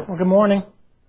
Well, good morning.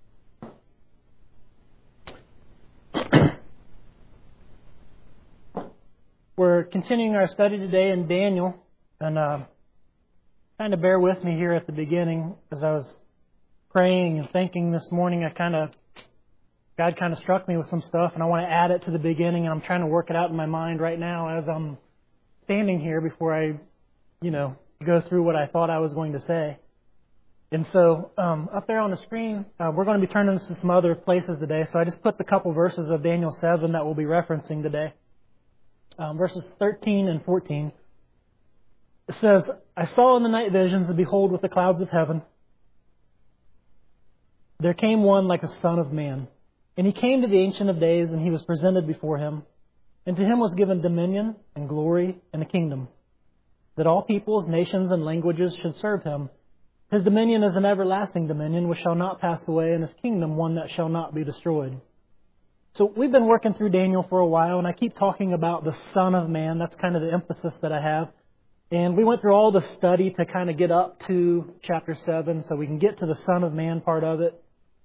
We're continuing our study today in Daniel, and kind of bear with me here at the beginning. As I was praying and thinking this morning, God kind of struck me with some stuff, and I want to add it to the beginning, and I'm trying to work it out in my mind right now as I'm standing here before I, go through what I thought I was going to say. And so up there on the screen, we're going to be turning to some other places today. So I just put the couple verses of Daniel 7 that we'll be referencing today. Verses 13 and 14. It says, I saw in the night visions, and behold, with the clouds of heaven, there came one like a son of man. And he came to the Ancient of Days, and he was presented before him. And to him was given dominion and glory and a kingdom, that all peoples, nations, and languages should serve him. His dominion is an everlasting dominion which shall not pass away, and his kingdom one that shall not be destroyed. So we've been working through Daniel for a while, and I keep talking about the Son of Man. That's kind of the emphasis that I have. And we went through all the study to kind of get up to chapter 7 so we can get to the Son of Man part of it.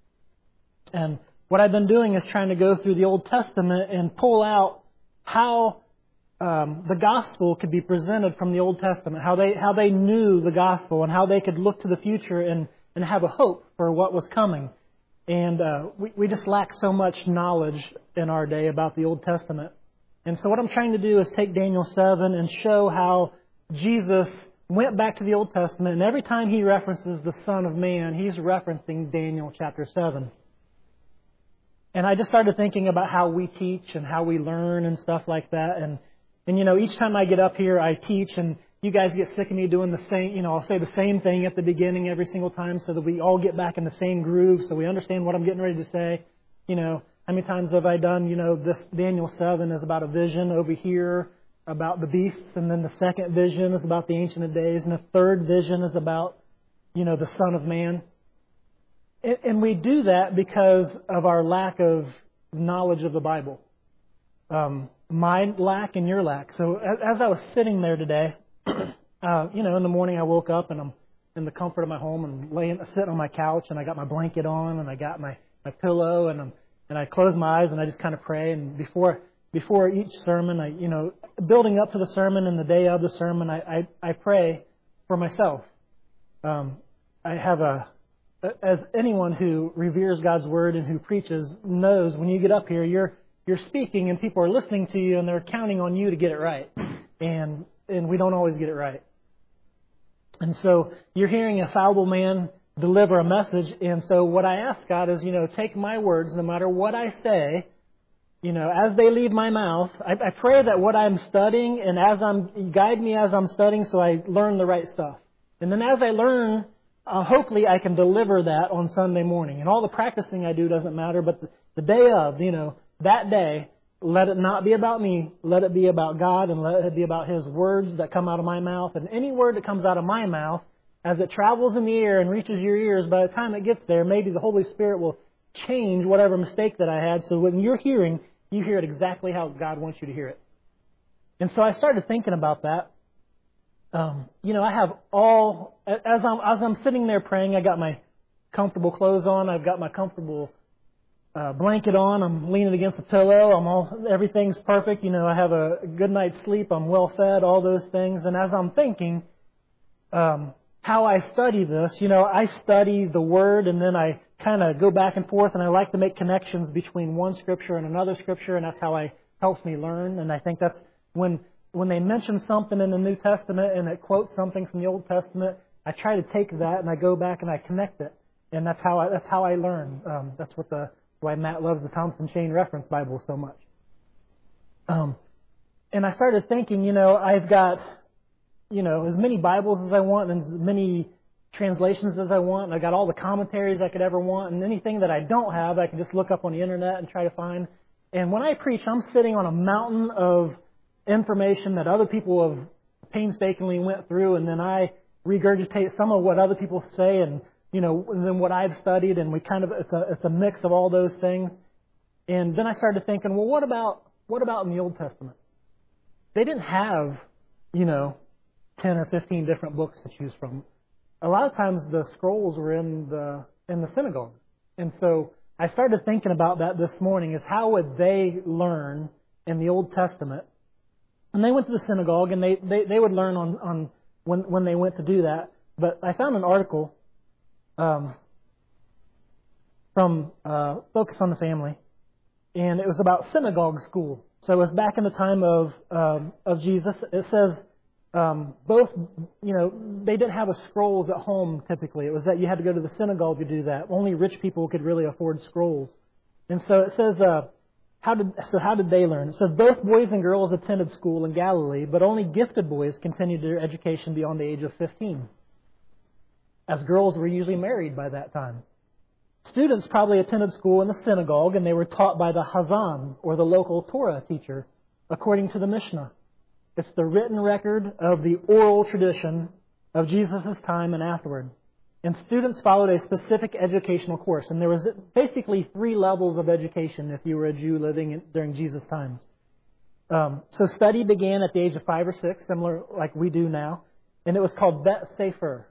And what I've been doing is trying to go through the Old Testament and pull out how the gospel could be presented from the Old Testament, how they knew the gospel and how they could look to the future and have a hope for what was coming. And we just lack so much knowledge in our day about the Old Testament. And so what I'm trying to do is take Daniel 7 and show how Jesus went back to the Old Testament, and every time he references the Son of Man, he's referencing Daniel chapter 7. And I just started thinking about how we teach and how we learn and stuff like that. And each time I get up here, I teach, and you guys get sick of me doing the same, I'll say the same thing at the beginning every single time so that we all get back in the same groove so we understand what I'm getting ready to say. How many times have I done, this Daniel 7 is about a vision over here about the beasts, and then the second vision is about the Ancient of Days, and the third vision is about, the Son of Man. And we do that because of our lack of knowledge of the Bible. My lack and your lack. So as I was sitting there today, in the morning I woke up and I'm in the comfort of my home and sitting on my couch, and I got my blanket on and I got my pillow and I close my eyes and I just kind of pray. And before each sermon, building up to the sermon and the day of the sermon, I pray for myself. I have as anyone who reveres God's Word and who preaches knows, when you get up here, you're speaking and people are listening to you and they're counting on you to get it right. And we don't always get it right. And so you're hearing a fallible man deliver a message. And so what I ask God is, take my words, no matter what I say, as they leave my mouth. I pray that what I'm studying and guide me as I'm studying so I learn the right stuff. And then as I learn, hopefully I can deliver that on Sunday morning. And all the practicing I do doesn't matter, but the day of, that day, let it not be about me. Let it be about God, and let it be about His words that come out of my mouth. And any word that comes out of my mouth, as it travels in the air and reaches your ears, by the time it gets there, maybe the Holy Spirit will change whatever mistake that I had. So when you're hearing, you hear it exactly how God wants you to hear it. And so I started thinking about that. I have as I'm sitting there praying, I got my comfortable clothes on. I've got my comfortable blanket on. I'm leaning against the pillow. Everything's perfect. I have a good night's sleep. I'm well fed, all those things. And as I'm thinking, how I study this, I study the Word and then I kind of go back and forth, and I like to make connections between one Scripture and another Scripture, and that's how it helps me learn. And I think that's when they mention something in the New Testament and it quotes something from the Old Testament, I try to take that and I go back and I connect it. And that's how I learn. That's why Matt loves the Thompson Chain Reference Bible so much. And I started thinking, I've got, as many Bibles as I want and as many translations as I want. And I got all the commentaries I could ever want. And anything that I don't have, I can just look up on the internet and try to find. And when I preach, I'm sitting on a mountain of information that other people have painstakingly went through. And then I regurgitate some of what other people say and and then what I've studied, and it's a mix of all those things. And then I started thinking, well, what about in the Old Testament? They didn't have, 10 or 15 different books to choose from. A lot of times the scrolls were in the in the synagogue. And so I started thinking about that this morning, is how would they learn in the Old Testament? And they went to the synagogue, and they would learn on when they went to do that. But I found an article from Focus on the Family, and it was about synagogue school. So it was back in the time of Jesus. It says both, they didn't have scrolls at home typically. It was that you had to go to the synagogue to do that. Only rich people could really afford scrolls. And so it says, how did they learn? It says both boys and girls attended school in Galilee, but only gifted boys continued their education beyond the age of 15, as girls were usually married by that time. Students probably attended school in the synagogue, and they were taught by the Hazan, or the local Torah teacher, according to the Mishnah. It's the written record of the oral tradition of Jesus' time and afterward. And students followed a specific educational course. And there was basically 3 levels of education if you were a Jew living during Jesus' times. So study began at the age of 5 or 6, similar like we do now. And it was called Bet Sefer,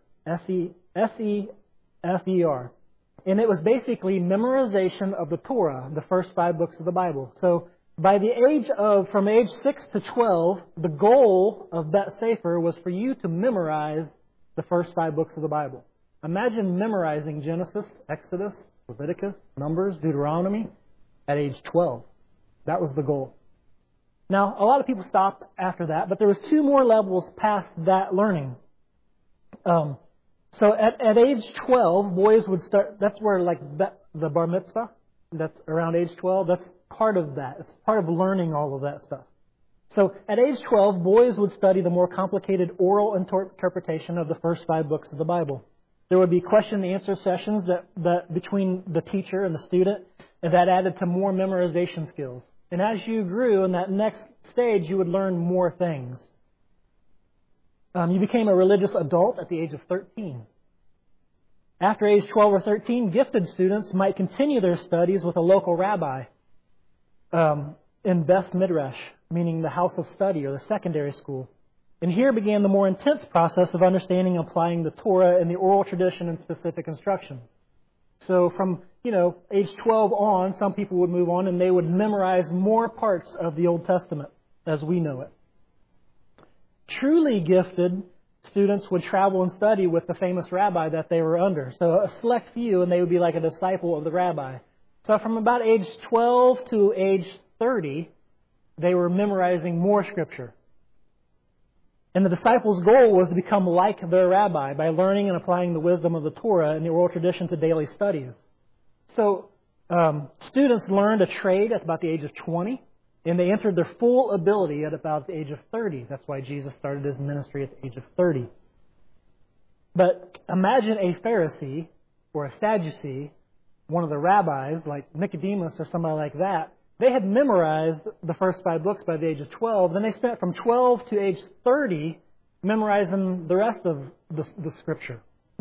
S-E-F-E-R. And it was basically memorization of the Torah, the first 5 books of the Bible. So from age 6 to 12, the goal of Bet Sefer was for you to memorize the first 5 books of the Bible. Imagine memorizing Genesis, Exodus, Leviticus, Numbers, Deuteronomy at age 12. That was the goal. Now, a lot of people stopped after that, but there was 2 more levels past that learning. So at age 12, boys would start, that's where the bar mitzvah, that's around age 12, that's part of that. It's part of learning all of that stuff. So at age 12, boys would study the more complicated oral interpretation of the first 5 books of the Bible. There would be question and answer sessions that between the teacher and the student, and that added to more memorization skills. And as you grew in that next stage, you would learn more things. You became a religious adult at the age of 13. After age 12 or 13, gifted students might continue their studies with a local rabbi in Beth Midrash, meaning the house of study or the secondary school. And here began the more intense process of understanding and applying the Torah and the oral tradition and specific instructions. So from, age 12 on, some people would move on and they would memorize more parts of the Old Testament as we know it. Truly gifted students would travel and study with the famous rabbi that they were under. So a select few, and they would be like a disciple of the rabbi. So from about age 12 to age 30, they were memorizing more scripture. And the disciples' goal was to become like their rabbi by learning and applying the wisdom of the Torah and the oral tradition to daily studies. So students learned a trade at about the age of 20, and they entered their full ability at about the age of 30. That's why Jesus started his ministry at the age of 30. But imagine a Pharisee or a Sadducee, one of the rabbis like Nicodemus or somebody like that. They had memorized the first 5 books by the age of 12. Then they spent from 12 to age 30 memorizing the rest of the Scripture.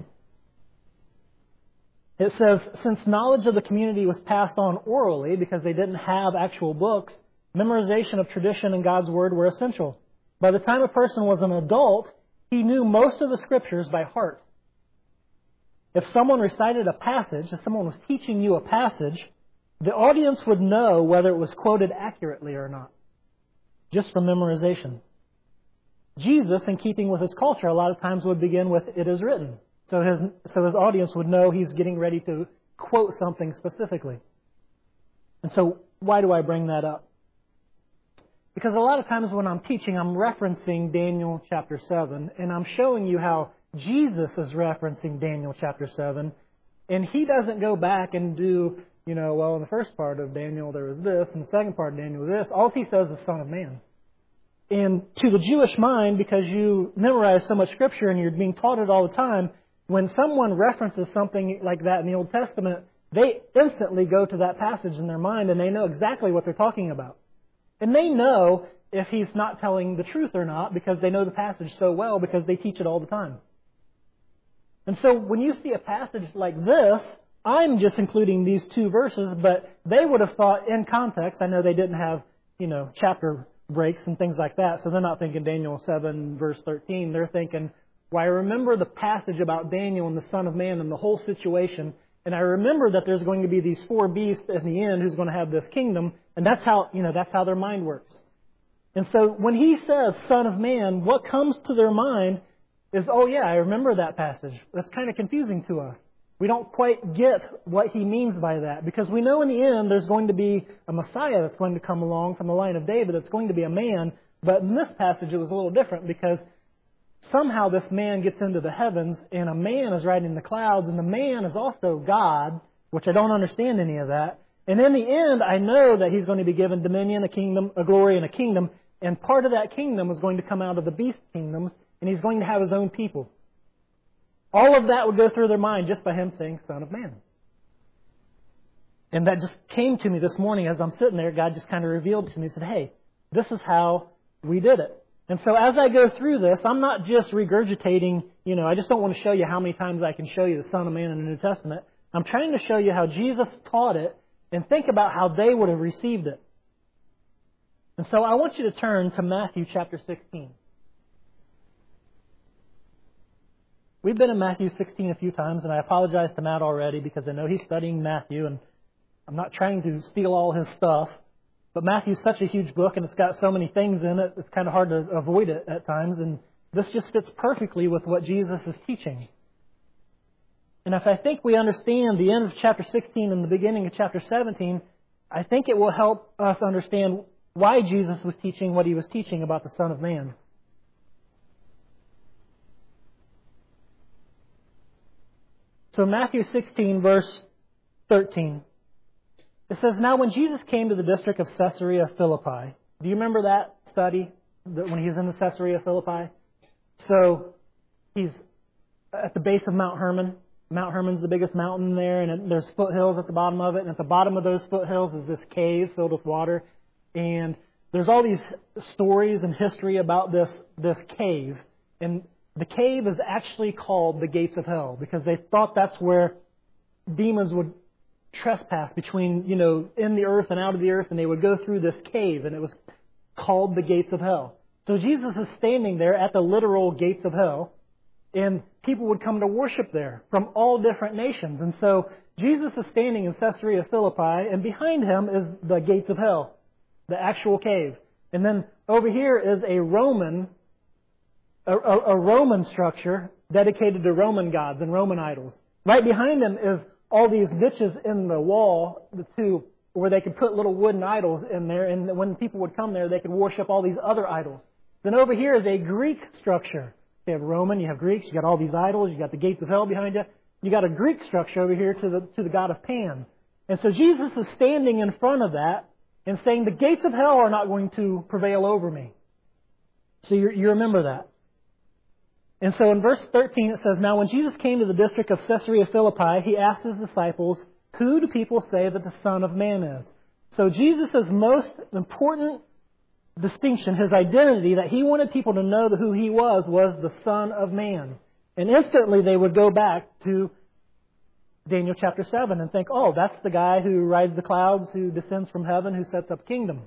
It says, since knowledge of the community was passed on orally because they didn't have actual books, memorization of tradition and God's Word were essential. By the time a person was an adult, he knew most of the Scriptures by heart. If someone recited a passage, if someone was teaching you a passage, the audience would know whether it was quoted accurately or not, just from memorization. Jesus, in keeping with his culture, a lot of times would begin with, "It is written." So his audience would know he's getting ready to quote something specifically. And so why do I bring that up? Because a lot of times when I'm teaching, I'm referencing Daniel chapter 7, and I'm showing you how Jesus is referencing Daniel chapter 7, and he doesn't go back and do, in the first part of Daniel there was this, and the second part of Daniel was this. All he says is Son of Man. And to the Jewish mind, because you memorize so much Scripture and you're being taught it all the time, when someone references something like that in the Old Testament, they instantly go to that passage in their mind and they know exactly what they're talking about. And they know if he's not telling the truth or not because they know the passage so well because they teach it all the time. And so when you see a passage like this, I'm just including these 2 verses, but they would have thought in context. I know they didn't have, chapter breaks and things like that, so they're not thinking Daniel 7 verse 13. They're thinking, well, I remember the passage about Daniel and the Son of Man and the whole situation, And I remember that there's going to be these four beasts in the end who's going to have this kingdom, and that's how their mind works. And so when he says Son of Man, what comes to their mind is, oh yeah, I remember that passage. That's kind of confusing to us. We don't quite get what he means by that, because we know in the end there's going to be a Messiah that's going to come along from the line of David that's going to be a man. But in this passage it was a little different, because somehow this man gets into the heavens and a man is riding the clouds, and the man is also God, which I don't understand any of that. And in the end, I know that he's going to be given dominion, a kingdom, a glory, and a kingdom. And part of that kingdom is going to come out of the beast kingdoms, and he's going to have his own people. All of that would go through their mind just by him saying Son of Man. And that just came to me this morning as I'm sitting there. God just kind of revealed to me, He said, hey, this is how we did it. And so as I go through this, I'm not just regurgitating, I just don't want to show you how many times I can show you the Son of Man in the New Testament. I'm trying to show you how Jesus taught it and think about how they would have received it. And so I want you to turn to Matthew chapter 16. We've been in Matthew 16 a few times, and I apologize to Matt already because I know he's studying Matthew, and I'm not trying to steal all his stuff. But Matthew's such a huge book, and it's got so many things in it, it's kind of hard to avoid it at times. And this just fits perfectly with what Jesus is teaching. And if I think we understand the end of chapter 16 and the beginning of chapter 17, I think it will help us understand why Jesus was teaching what He was teaching about the Son of Man. So Matthew 16, verse 13. It says, now when Jesus came to the district of Caesarea Philippi, do you remember that study, when he was in the Caesarea Philippi? So he's at the base of Mount Hermon. Mount Hermon's the biggest mountain there, and there's foothills at the bottom of it. And at the bottom of those foothills is this cave filled with water. And there's all these stories and history about this cave. And the cave is actually called the Gates of Hell, because they thought that's where demons would trespass between, in the earth and out of the earth, and they would go through this cave, and it was called the Gates of Hell. So Jesus is standing there at the literal Gates of Hell, and people would come to worship there from all different nations. And so Jesus is standing in Caesarea Philippi, and behind him is the Gates of Hell, the actual cave. And then over here is a Roman structure dedicated to Roman gods and Roman idols. Right behind them is all these niches in the wall where they could put little wooden idols in there, and when people would come there, they could worship all these other idols. Then over here is a Greek structure. You have Roman, you have Greeks, you got all these idols, you got the Gates of Hell behind you. You got a Greek structure over here to the god of Pan. And so Jesus is standing in front of that and saying, the gates of hell are not going to prevail over me. So you remember that. And so in verse 13 it says, now when Jesus came to the district of Caesarea Philippi, He asked His disciples, who do people say that the Son of Man is? So Jesus' most important distinction, His identity, that He wanted people to know who He was the Son of Man. And instantly they would go back to Daniel chapter 7 and think, oh, that's the guy who rides the clouds, who descends from heaven, who sets up kingdom.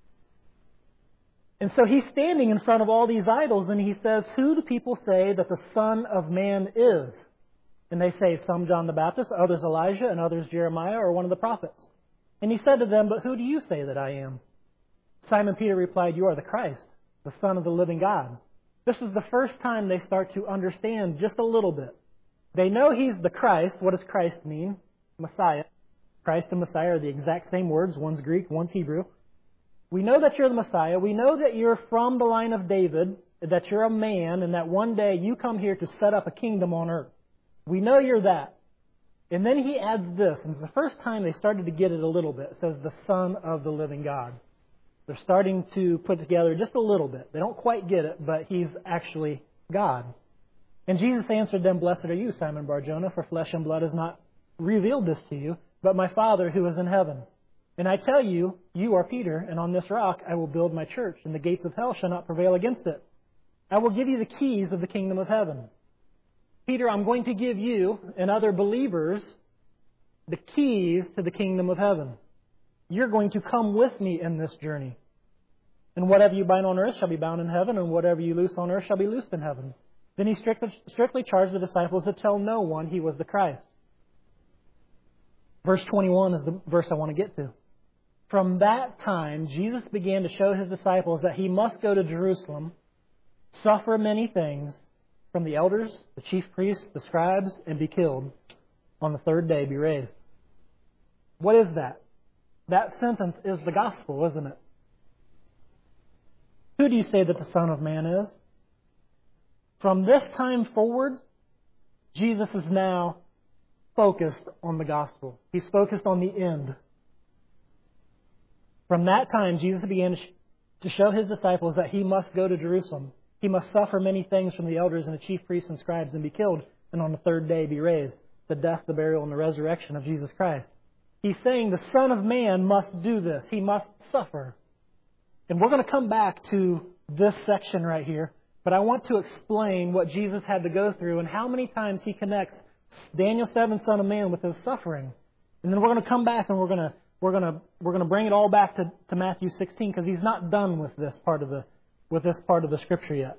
And so He's standing in front of all these idols, and He says, who do people say that the Son of Man is? And they say, some John the Baptist, others Elijah, and others Jeremiah, or one of the prophets. And He said to them, but who do you say that I am? Simon Peter replied, you are the Christ, the Son of the living God. This is the first time they start to understand just a little bit. They know He's the Christ. What does Christ mean? Messiah. Christ and Messiah are the exact same words. One's Greek, one's Hebrew. We know that you're the Messiah. We know that you're from the line of David, that you're a man, and that one day you come here to set up a kingdom on earth. We know you're that. And then He adds this, and it's the first time they started to get it a little bit. It says, the Son of the living God. They're starting to put together just a little bit. They don't quite get it, but He's actually God. And Jesus answered them, blessed are you, Simon Bar-Jonah, for flesh and blood has not revealed this to you, but my Father who is in heaven. And I tell you, you are Peter, and on this rock I will build my church, and the gates of hell shall not prevail against it. I will give you the keys of the kingdom of heaven. Peter, I'm going to give you and other believers the keys to the kingdom of heaven. You're going to come with me in this journey. And whatever you bind on earth shall be bound in heaven, and whatever you loose on earth shall be loosed in heaven. Then He strictly charged the disciples to tell no one He was the Christ. Verse 21 is the verse I want to get to. From that time, Jesus began to show His disciples that He must go to Jerusalem, suffer many things from the elders, the chief priests, the scribes, and be killed. On the third day, be raised. What is that? That sentence is the gospel, isn't it? Who do you say that the Son of Man is? From this time forward, Jesus is now focused on the gospel. He's focused on the end. From that time, Jesus began to show His disciples that He must go to Jerusalem. He must suffer many things from the elders and the chief priests and scribes and be killed, and on the third day be raised. The death, the burial, and the resurrection of Jesus Christ. He's saying the Son of Man must do this. He must suffer. And we're going to come back to this section right here, but I want to explain what Jesus had to go through and how many times He connects Daniel 7, Son of Man, with His suffering. And then we're going to come back and we're going to bring it all back to Matthew 16, because He's not done with this part of the Scripture yet.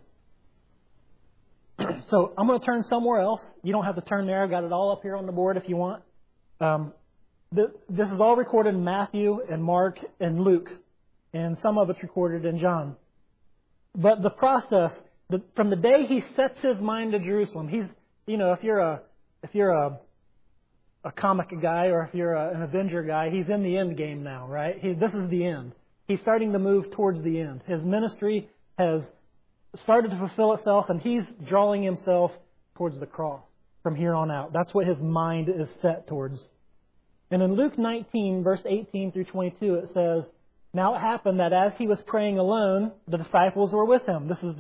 So I'm going to turn somewhere else. You don't have to turn there. I've got it all up here on the board if you want. This is all recorded in Matthew and Mark and Luke, and some of it's recorded in John. But the process, from the day He sets His mind to Jerusalem, if you're a comic guy or if you're an Avenger guy, He's in the end game now, right? This is the end. He's starting to move towards the end. His ministry has started to fulfill itself, and He's drawing Himself towards the cross from here on out. That's what His mind is set towards. And in Luke 19, verse 18 through 22, it says, "Now it happened that as He was praying alone, the disciples were with Him." This is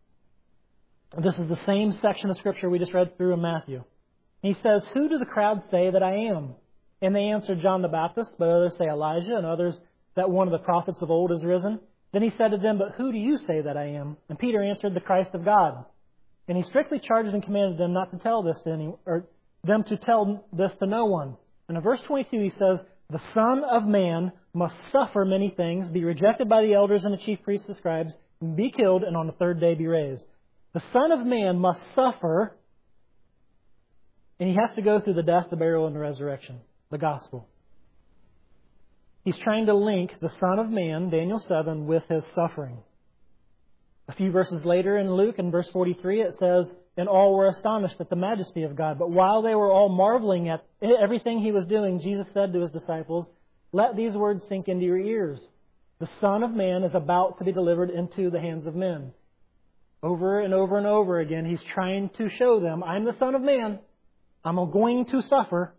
the same section of Scripture we just read through in Matthew. He says, "Who do the crowd say that I am?" And they answered, "John the Baptist, but others say Elijah, and others that one of the prophets of old is risen." Then He said to them, "But who do you say that I am?" And Peter answered, "The Christ of God." And He strictly charged and commanded them not to tell this to any, or them to tell this to no one. And in verse 22 He says, "The Son of Man must suffer many things, be rejected by the elders and the chief priests and scribes, and be killed, and on the third day be raised." The Son of Man must suffer, and He has to go through the death, the burial, and the resurrection, the gospel. He's trying to link the Son of Man, Daniel 7, with His suffering. A few verses later in Luke, in verse 43, it says, "And all were astonished at the majesty of God. But while they were all marveling at everything He was doing, Jesus said to His disciples, 'Let these words sink into your ears. The Son of Man is about to be delivered into the hands of men.'" Over and over and over again, He's trying to show them, "I'm the Son of Man. I'm going to suffer."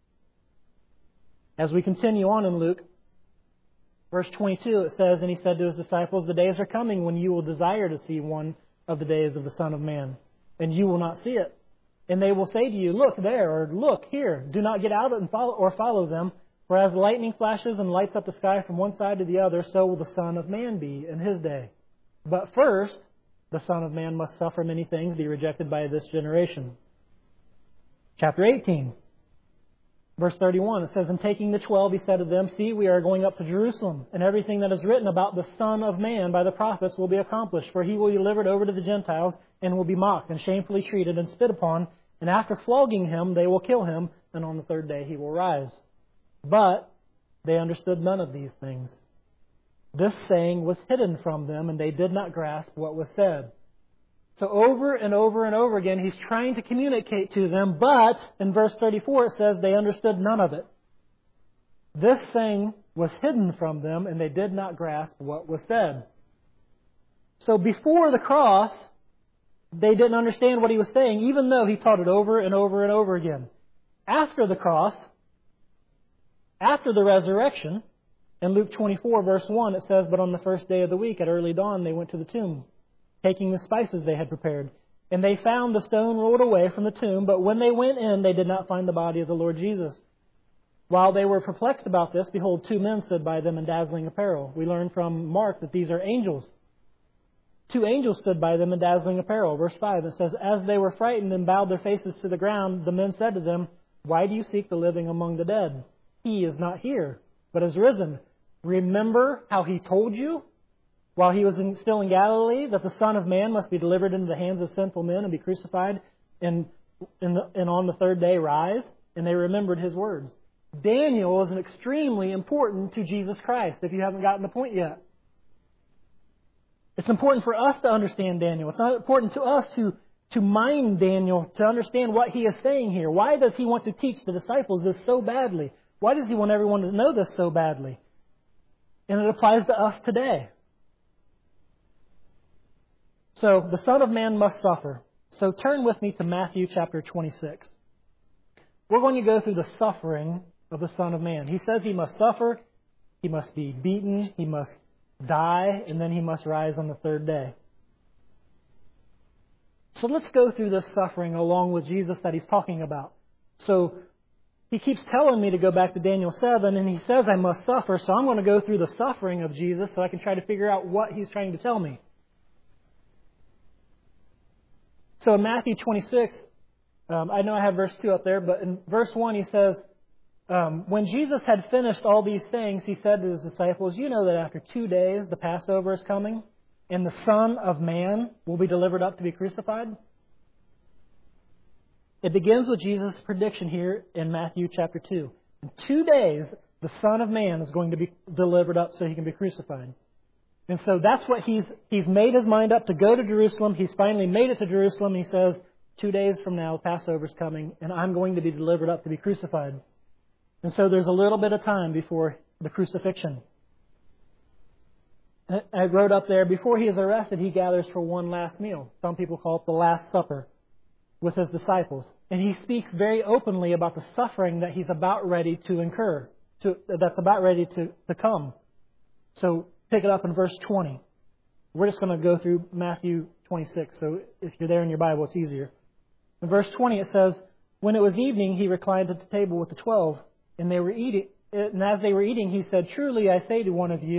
As we continue on in Luke, verse 22, it says, "And He said to His disciples, 'The days are coming when you will desire to see one of the days of the Son of Man, and you will not see it. And they will say to you, look there, or look here. Do not get out and follow them. For as lightning flashes and lights up the sky from one side to the other, so will the Son of Man be in His day. But first, the Son of Man must suffer many things, be rejected by this generation.'" Chapter 18, verse 31, it says, "And taking the 12, He said to them, 'See, we are going up to Jerusalem, and everything that is written about the Son of Man by the prophets will be accomplished. For He will be delivered over to the Gentiles, and will be mocked, and shamefully treated, and spit upon. And after flogging Him, they will kill Him, and on the third day He will rise.' But they understood none of these things. This saying was hidden from them, and they did not grasp what was said." So over and over and over again, He's trying to communicate to them, but in verse 34 it says they understood none of it. This saying was hidden from them, and they did not grasp what was said. So before the cross, they didn't understand what He was saying, even though He taught it over and over and over again. After the cross, after the resurrection, in Luke 24, verse 1, it says, "But on the first day of the week, at early dawn, they went to the tomb, taking the spices they had prepared. And they found the stone rolled away from the tomb, but when they went in, they did not find the body of the Lord Jesus. While they were perplexed about this, behold, 2 men stood by them in dazzling apparel." We learn from Mark that these are angels. 2 angels stood by them in dazzling apparel. Verse 5, it says, "As they were frightened and bowed their faces to the ground, the men said to them, 'Why do you seek the living among the dead? He is not here, but is risen. Remember how He told you while He was still in Galilee, that the Son of Man must be delivered into the hands of sinful men and be crucified, and on the third day rise.' And they remembered His words. Daniel is extremely important to Jesus Christ, if you haven't gotten the point yet. It's important for us to understand Daniel. It's important to us to mind Daniel, to understand what he is saying here. Why does he want to teach the disciples this so badly? Why does he want everyone to know this so badly? And it applies to us today. So, the Son of Man must suffer. So turn with me to Matthew chapter 26. We're going to go through the suffering of the Son of Man. He says he must suffer, he must be beaten, he must die, and then he must rise on the third day. So let's go through this suffering along with Jesus that he's talking about. So he keeps telling me to go back to Daniel 7, and he says I must suffer, so I'm going to go through the suffering of Jesus so I can try to figure out what he's trying to tell me. So in Matthew 26, I know I have verse 2 up there, but in verse 1 he says, when Jesus had finished all these things, he said to his disciples, you know that after 2 days the Passover is coming, and the Son of Man will be delivered up to be crucified. It begins with Jesus' prediction here in Matthew chapter 2. In 2 days, the Son of Man is going to be delivered up so he can be crucified. And so that's what he's made his mind up to go to Jerusalem. He's finally made it to Jerusalem. He says, 2 days from now, Passover's coming, and I'm going to be delivered up to be crucified. And so there's a little bit of time before the crucifixion. I wrote up there, before he is arrested, he gathers for one last meal. Some people call it the Last Supper with his disciples. And he speaks very openly about the suffering that he's about ready to incur, that's about ready to come. So pick it up in verse 20. We're just going to go through Matthew 26, so if you're there in your Bible, it's easier. In verse 20 it says, when it was evening, he reclined at the table with the 12, and they were eating. And as they were eating, he said, truly I say to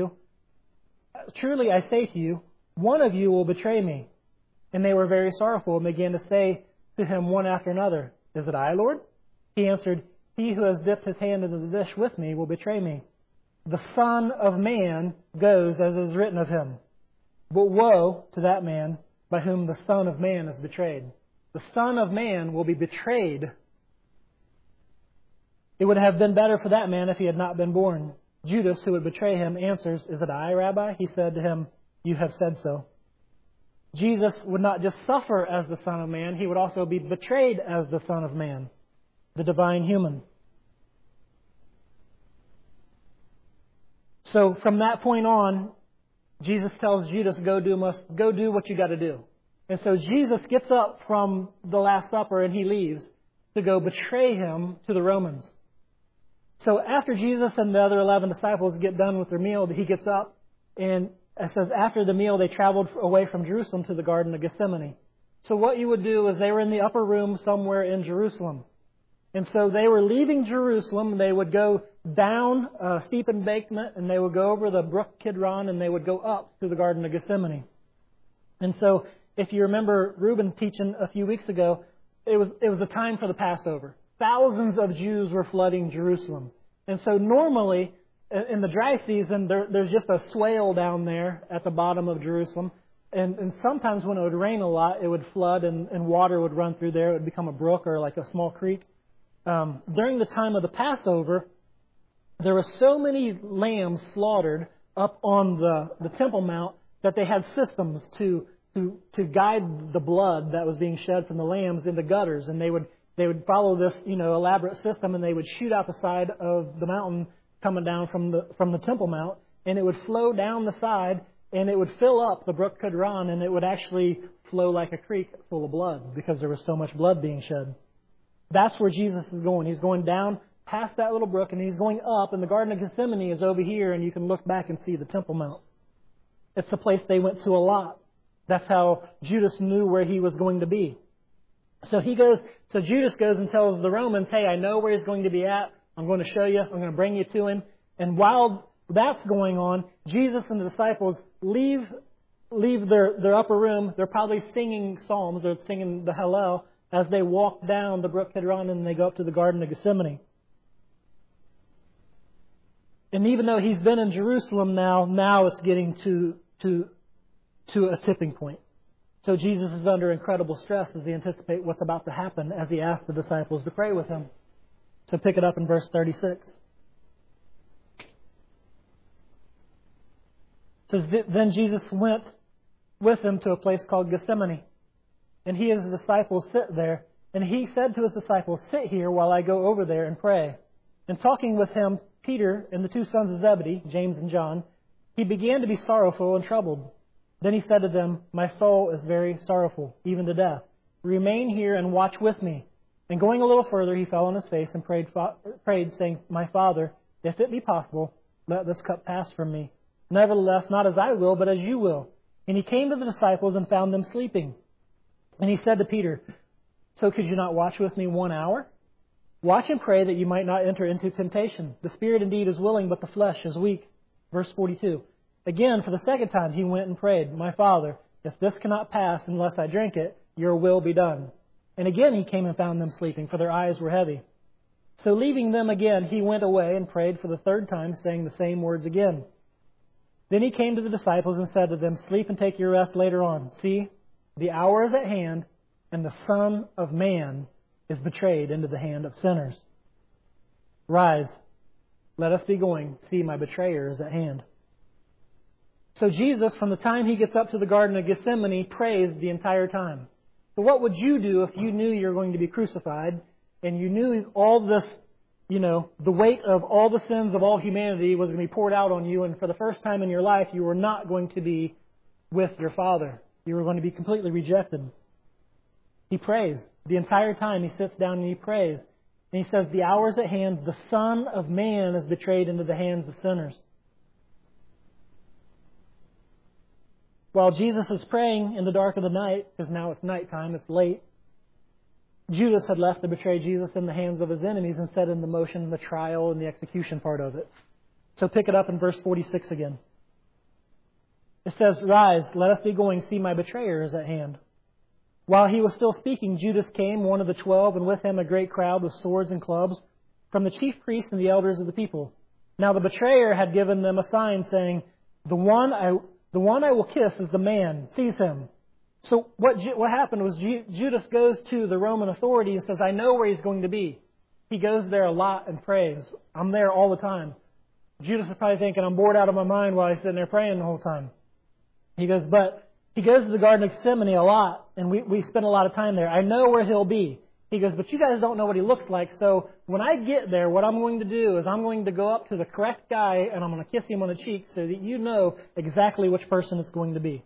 you, one of you will betray me. And they were very sorrowful and began to say to him one after another, is it I, Lord? He answered, he who has dipped his hand into the dish with me will betray me. The Son of Man goes as is written of him. But woe to that man by whom the Son of Man is betrayed. The Son of Man will be betrayed. It would have been better for that man if he had not been born. Judas, who would betray him, answers, is it I, Rabbi? He said to him, you have said so. Jesus would not just suffer as the Son of Man, he would also be betrayed as the Son of Man, the divine human. So from that point on, Jesus tells Judas, go do what you got to do. And so Jesus gets up from the Last Supper and he leaves to go betray him to the Romans. So after Jesus and the other 11 disciples get done with their meal, he gets up, and it says after the meal they traveled away from Jerusalem to the Garden of Gethsemane. So what you would do is they were in the upper room somewhere in Jerusalem. And so they were leaving Jerusalem. They would go down a steep embankment, and they would go over the brook Kidron, and they would go up to the Garden of Gethsemane. And so if you remember Reuben teaching a few weeks ago, it was the time for the Passover. Thousands of Jews were flooding Jerusalem. And so normally, in the dry season, there's just a swale down there at the bottom of Jerusalem. And sometimes when it would rain a lot, it would flood and water would run through there. It would become a brook or like a small creek. During the time of the Passover, there were so many lambs slaughtered up on the Temple Mount that they had systems to guide the blood that was being shed from the lambs into gutters. And they would follow this, elaborate system, and they would shoot out the side of the mountain coming down from the Temple Mount, and it would flow down the side, and it would fill up the brook Kidron, and it would actually flow like a creek full of blood because there was so much blood being shed. That's where Jesus is going. He's going down past that little brook, and he's going up, and the Garden of Gethsemane is over here, and you can look back and see the Temple Mount. It's the place they went to a lot. That's how Judas knew where he was going to be. So Judas goes and tells the Romans, hey, I know where he's going to be at. I'm going to show you. I'm going to bring you to him. And while that's going on, Jesus and the disciples leave their upper room. They're probably singing psalms. They're singing the Hallel as they walk down the brook Kidron and they go up to the Garden of Gethsemane. And even though he's been in Jerusalem now it's getting to a tipping point. So Jesus is under incredible stress as he anticipates what's about to happen as he asks the disciples to pray with him. So pick it up in verse 36. It says, then Jesus went with them to a place called Gethsemane, and he and his disciples sit there. And he said to his disciples, sit here while I go over there and pray. And talking with him, Peter and the two sons of Zebedee, James and John, he began to be sorrowful and troubled. Then he said to them, my soul is very sorrowful, even to death. Remain here and watch with me. And going a little further, he fell on his face and prayed, saying, my Father, if it be possible, let this cup pass from me. Nevertheless, not as I will, but as you will. And he came to the disciples and found them sleeping. And he said to Peter, so could you not watch with me 1 hour? Watch and pray that you might not enter into temptation. The spirit indeed is willing, but the flesh is weak. Verse 42. Again, for the second time, he went and prayed, my Father, if this cannot pass unless I drink it, your will be done. And again he came and found them sleeping, for their eyes were heavy. So leaving them again, he went away and prayed for the third time, saying the same words again. Then he came to the disciples and said to them, sleep and take your rest later on. See, the hour is at hand, and the Son of Man is betrayed into the hand of sinners. Rise, let us be going. See, my betrayer is at hand. So Jesus, from the time he gets up to the Garden of Gethsemane, prays the entire time. So what would you do if you knew you were going to be crucified and you knew all this, the weight of all the sins of all humanity was going to be poured out on you, and for the first time in your life you were not going to be with your Father. You were going to be completely rejected. He prays. The entire time he sits down and he prays. And he says, the hour is at hand, the Son of Man is betrayed into the hands of sinners. While Jesus is praying in the dark of the night, because now it's nighttime, it's late, Judas had left to betray Jesus in the hands of his enemies and set into motion the trial and the execution part of it. So pick it up in verse 46 again. It says, rise, let us be going, see my betrayer is at hand. While he was still speaking, Judas came, one of the 12, and with him a great crowd with swords and clubs from the chief priests and the elders of the people. Now the betrayer had given them a sign saying, the one I will kiss is the man. Seize him. So what happened was Judas goes to the Roman authority and says, I know where he's going to be. He goes there a lot and prays. I'm there all the time. Judas is probably thinking, I'm bored out of my mind while he's sitting there praying the whole time. He goes to the Garden of Gethsemane a lot, and we spend a lot of time there. I know where he'll be. He goes, but you guys don't know what he looks like, so when I get there, what I'm going to do is I'm going to go up to the correct guy, and I'm going to kiss him on the cheek so that you know exactly which person it's going to be.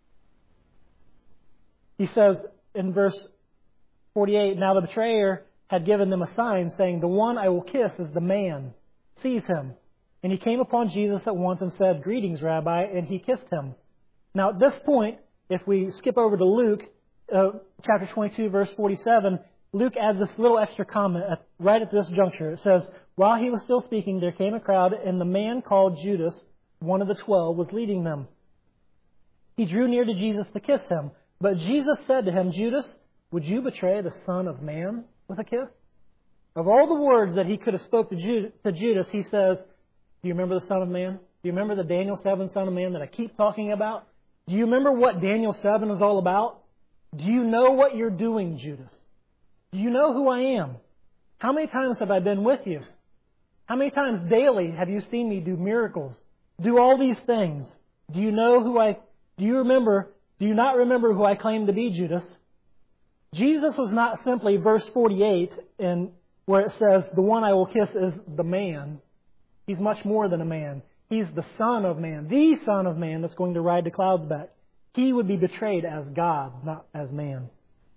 He says in verse 48, now the betrayer had given them a sign saying, the one I will kiss is the man. Seize him. And he came upon Jesus at once and said, greetings, Rabbi, and he kissed him. Now at this point, if we skip over to Luke, chapter 22, verse 47, Luke adds this little extra comment right at this juncture. It says, while he was still speaking, there came a crowd, and the man called Judas, one of the 12, was leading them. He drew near to Jesus to kiss him. But Jesus said to him, Judas, would you betray the Son of Man with a kiss? Of all the words that he could have spoke to Judas, he says, do you remember the Son of Man? Do you remember the Daniel 7 Son of Man that I keep talking about? Do you remember what Daniel 7 is all about? Do you know what you're doing, Judas? Do you know who I am? How many times have I been with you? How many times daily have you seen me do miracles? Do all these things? Do you know who do you not remember who I claim to be, Judas? Jesus was not simply verse 48 where it says, the one I will kiss is the man. He's much more than a man. He's the Son of Man, the Son of Man that's going to ride the clouds back. He would be betrayed as God, not as man.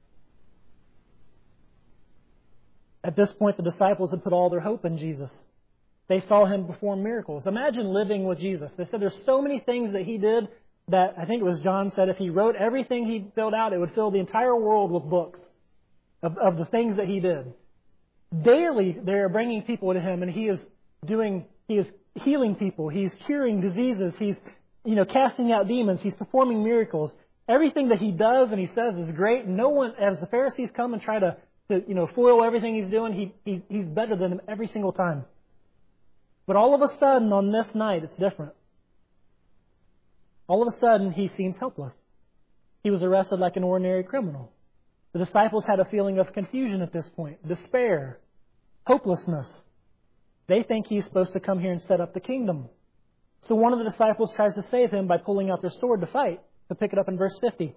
At this point, the disciples had put all their hope in Jesus. They saw him perform miracles. Imagine living with Jesus. They said there's so many things that he did that I think it was John said if he wrote everything he filled out, it would fill the entire world with books of the things that he did. Daily, they are bringing people to him, and he is healing people. He's curing diseases. He's casting out demons. He's performing miracles. Everything that he does and he says is great. No one, as the Pharisees come and try to foil everything he's doing, he's better than them every single time. But all of a sudden, on this night, it's different. All of a sudden, he seems helpless. He was arrested like an ordinary criminal. The disciples had a feeling of confusion at this point, despair. hopelessness. They think he's supposed to come here and set up the kingdom. So one of the disciples tries to save him by pulling out their sword to fight. So pick it up in verse 50.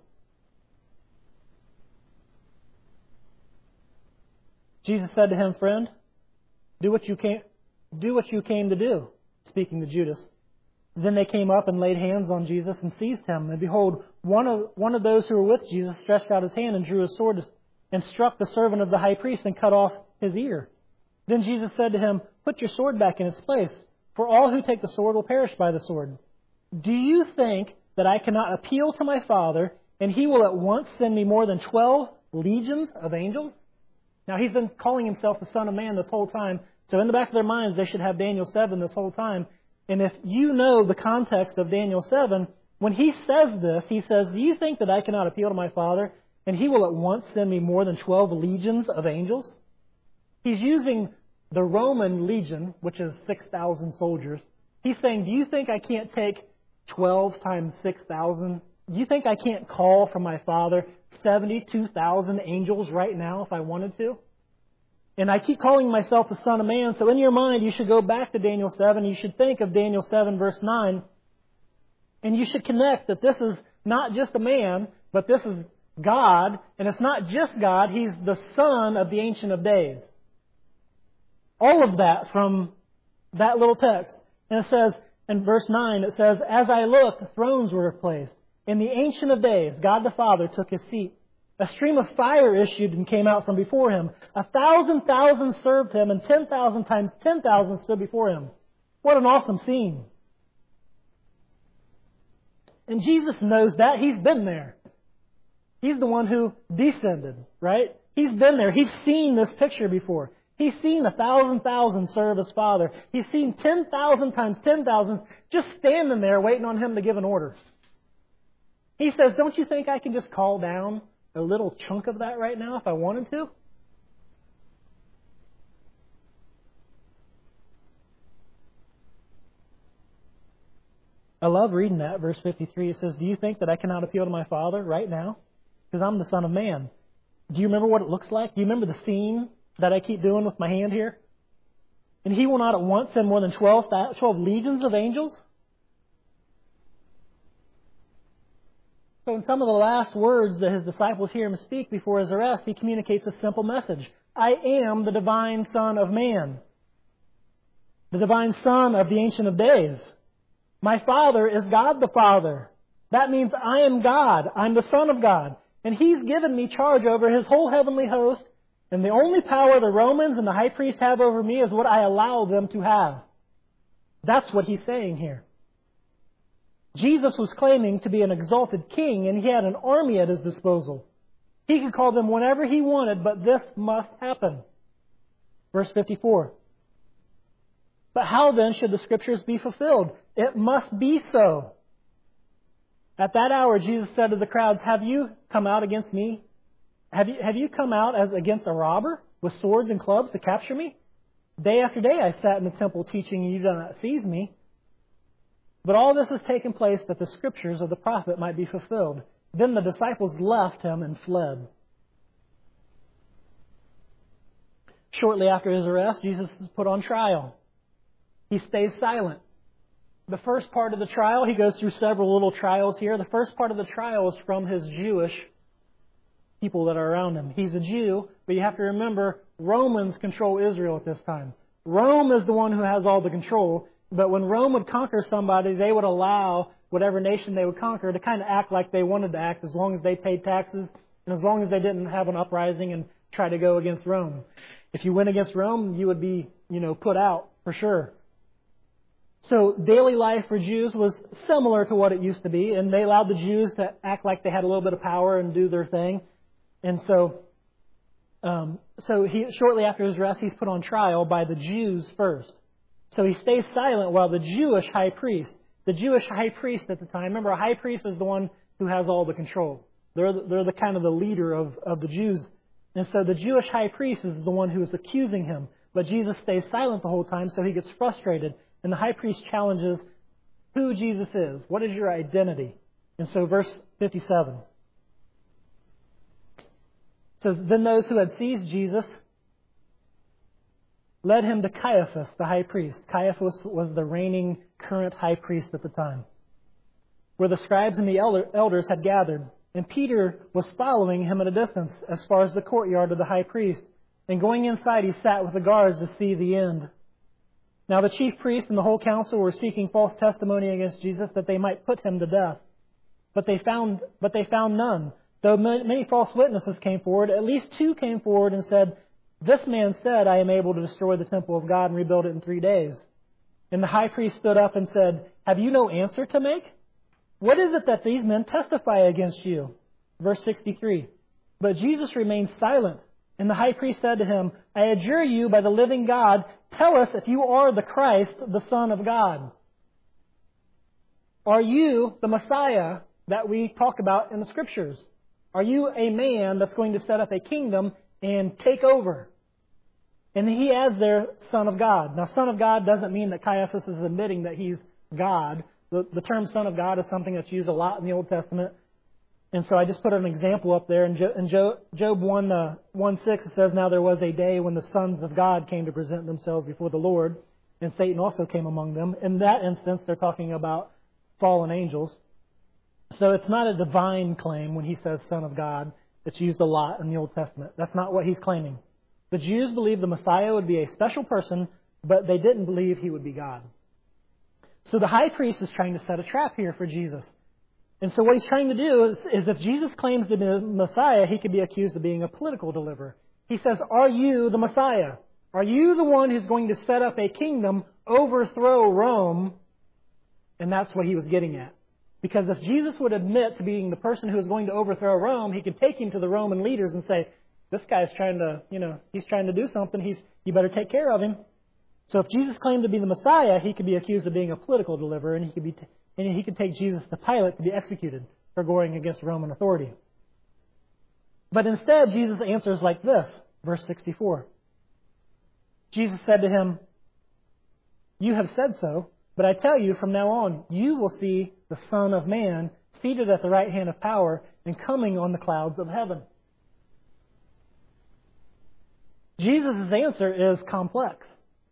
Jesus said to him, "Friend, do what you came to do," speaking to Judas. Then they came up and laid hands on Jesus and seized him. And behold, one of those who were with Jesus stretched out his hand and drew his sword and struck the servant of the high priest and cut off his ear. Then Jesus said to him, "Put your sword back in its place, for all who take the sword will perish by the sword. Do you think that I cannot appeal to my Father, and He will at once send me more than 12 legions of angels?" Now, he's been calling himself the Son of Man this whole time. So in the back of their minds, they should have Daniel 7 this whole time. And if you know the context of Daniel 7, when he says this, he says, "Do you think that I cannot appeal to my Father, and He will at once send me more than 12 legions of angels?" He's using the Roman legion, which is 6,000 soldiers. He's saying, do you think I can't take 12 times 6,000? Do you think I can't call from my Father 72,000 angels right now if I wanted to? And I keep calling myself the Son of Man, so in your mind you should go back to Daniel 7. You should think of Daniel 7 verse 9. And you should connect that this is not just a man, but this is God. And it's not just God, He's the Son of the Ancient of Days. All of that from that little text. And it says, in verse 9, it says, "As I looked, thrones were replaced. In the Ancient of Days, God the Father took His seat. A stream of fire issued and came out from before Him. 1,000,000 served Him, and 10,000 times 10,000 stood before Him." What an awesome scene. And Jesus knows that. He's been there. He's the one who descended, right? He's been there. He's seen this picture before. He's seen 1,000,000 serve His Father. He's seen 10,000 times 10,000 just standing there waiting on Him to give an order. He says, "Don't you think I can just call down a little chunk of that right now if I wanted to?" I love reading that, verse 53. It says, "Do you think that I cannot appeal to my Father right now? Because I'm the Son of Man." Do you remember what it looks like? Do you remember the scene that I keep doing with my hand here? "And He will not at once send more than 12 legions of angels?" So in some of the last words that His disciples hear Him speak before His arrest, He communicates a simple message. I am the divine Son of Man. The divine Son of the Ancient of Days. My Father is God the Father. That means I am God. I'm the Son of God. And He's given me charge over His whole heavenly host. And the only power the Romans and the high priest have over me is what I allow them to have. That's what He's saying here. Jesus was claiming to be an exalted king, and He had an army at His disposal. He could call them whenever He wanted, but this must happen. Verse 54. "But how then should the Scriptures be fulfilled? It must be so." At that hour, Jesus said to the crowds, "Have you come out against me? Have you come out as against a robber with swords and clubs to capture me? Day after day I sat in the temple teaching, and you did not seize me. But all this has taken place that the Scriptures of the prophet might be fulfilled." Then the disciples left Him and fled. Shortly after His arrest, Jesus is put on trial. He stays silent. The first part of the trial, He goes through several little trials here. The first part of the trial is from His Jewish people that are around Him. He's a Jew, but you have to remember, Romans control Israel at this time. Rome is the one who has all the control. But when Rome would conquer somebody, they would allow whatever nation they would conquer to kind of act like they wanted to act as long as they paid taxes and as long as they didn't have an uprising and try to go against Rome. If you went against Rome, you would be, put out for sure. So daily life for Jews was similar to what it used to be, and they allowed the Jews to act like they had a little bit of power and do their thing. And so shortly after his arrest, he's put on trial by the Jews first. So he stays silent while the Jewish high priest at the time, remember, a high priest is the one who has all the control. They're the kind of the leader of the Jews. And so the Jewish high priest is the one who is accusing him. But Jesus stays silent the whole time, so he gets frustrated. And the high priest challenges who Jesus is. What is your identity? And so verse 57 says, "Then those who had seized Jesus led him to Caiaphas, the high priest. Caiaphas was the reigning current high priest at the time, where the scribes and the elders had gathered. And Peter was following him at a distance as far as the courtyard of the high priest. And going inside, he sat with the guards to see the end. Now the chief priests and the whole council were seeking false testimony against Jesus that they might put him to death. But they found none. Though many false witnesses came forward, at least 2 came forward and said, "This man said, I am able to destroy the temple of God and rebuild it in 3 days." And the high priest stood up and said, "Have you no answer to make? What is it that these men testify against you?" Verse 63. But Jesus remained silent. And the high priest said to him, "I adjure you by the living God, tell us if you are the Christ, the Son of God. Are you the Messiah that we talk about in the Scriptures? Are you a man that's going to set up a kingdom and take over?" And he adds there, Son of God. Now, Son of God doesn't mean that Caiaphas is admitting that he's God. The term Son of God is something that's used a lot in the Old Testament. And so I just put an example up there. In Job 1:6, it says, "Now there was a day when the sons of God came to present themselves before the Lord, and Satan also came among them." In that instance, they're talking about fallen angels. So it's not a divine claim when he says Son of God. It's used a lot in the Old Testament. That's not what he's claiming. The Jews believed the Messiah would be a special person, but they didn't believe he would be God. So the high priest is trying to set a trap here for Jesus. And so what he's trying to do is if Jesus claims to be the Messiah, he could be accused of being a political deliverer. He says, "Are you the Messiah? Are you the one who's going to set up a kingdom, overthrow Rome?" And that's what he was getting at. Because if Jesus would admit to being the person who is going to overthrow Rome, he could take him to the Roman leaders and say, "This guy's trying to, he's trying to do something. You better take care of him." So if Jesus claimed to be the Messiah, he could be accused of being a political deliverer, and he could take Jesus to Pilate to be executed for going against Roman authority. But instead, Jesus answers like this, verse 64. Jesus said to him, "You have said so, but I tell you, from now on, you will see the Son of Man seated at the right hand of power and coming on the clouds of heaven." Jesus' answer is complex.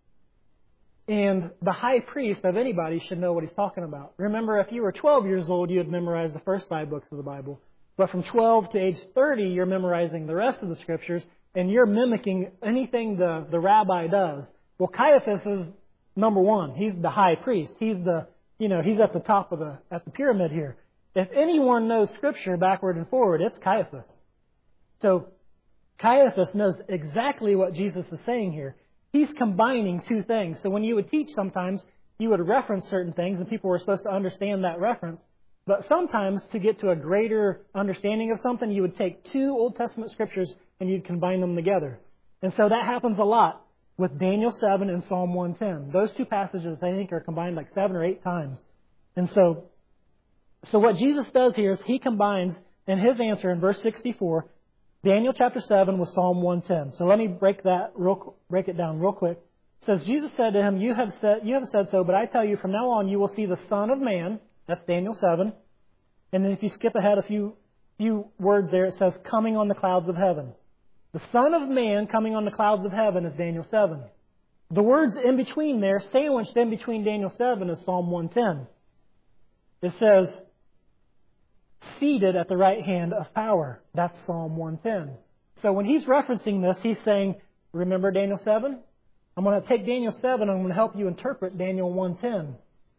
And the high priest of anybody should know what he's talking about. Remember, if you were 12 years old, you had memorized the first 5 books of the Bible. But from 12 to age 30, you're memorizing the rest of the Scriptures, and you're mimicking anything the rabbi does. Well, Caiaphas is number 1. He's the high priest. He's at the top at the pyramid here. If anyone knows Scripture backward and forward, it's Caiaphas. So Caiaphas knows exactly what Jesus is saying here. He's combining 2 things. So when you would teach sometimes, you would reference certain things and people were supposed to understand that reference. But sometimes to get to a greater understanding of something, you would take 2 Old Testament scriptures and you'd combine them together. And so that happens a lot with Daniel 7 and Psalm 110. Those 2 passages, I think, are combined like 7 or 8 times. And so what Jesus does here is he combines, in his answer in verse 64, Daniel chapter 7 with Psalm 110. So let me break it down real quick. It says, Jesus said to him, you have said so, but I tell you, from now on you will see the Son of Man. That's Daniel 7. And then if you skip ahead a few words there, it says, coming on the clouds of heaven. The Son of Man coming on the clouds of heaven is Daniel 7. The words in between there, sandwiched in between Daniel 7, is Psalm 110. It says, seated at the right hand of power. That's Psalm 110. So when he's referencing this, he's saying, remember Daniel 7? I'm going to take Daniel 7 and I'm going to help you interpret Daniel 110.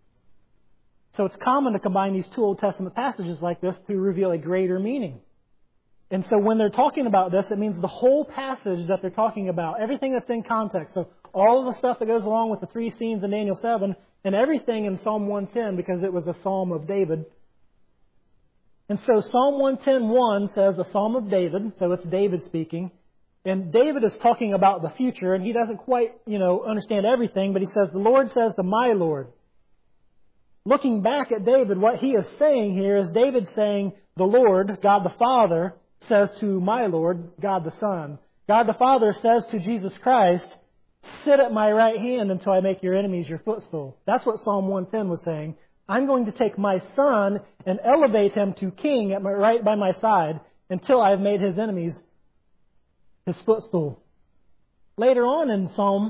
So it's common to combine these 2 Old Testament passages like this to reveal a greater meaning. And so when they're talking about this, it means the whole passage that they're talking about, everything that's in context. So all of the stuff that goes along with the 3 scenes in Daniel 7 and everything in Psalm 110 because it was a psalm of David. And so Psalm 110:1 says a psalm of David, so it's David speaking. And David is talking about the future, and he doesn't quite, understand everything, but he says, the Lord says to my Lord. Looking back at David, what he is saying here is David saying, the Lord, God the Father, says to my Lord, God the Son. God the Father says to Jesus Christ, sit at my right hand until I make your enemies your footstool. That's what Psalm 110 was saying. I'm going to take my Son and elevate him to king at my right by my side until I have made his enemies his footstool. Later on in Psalm,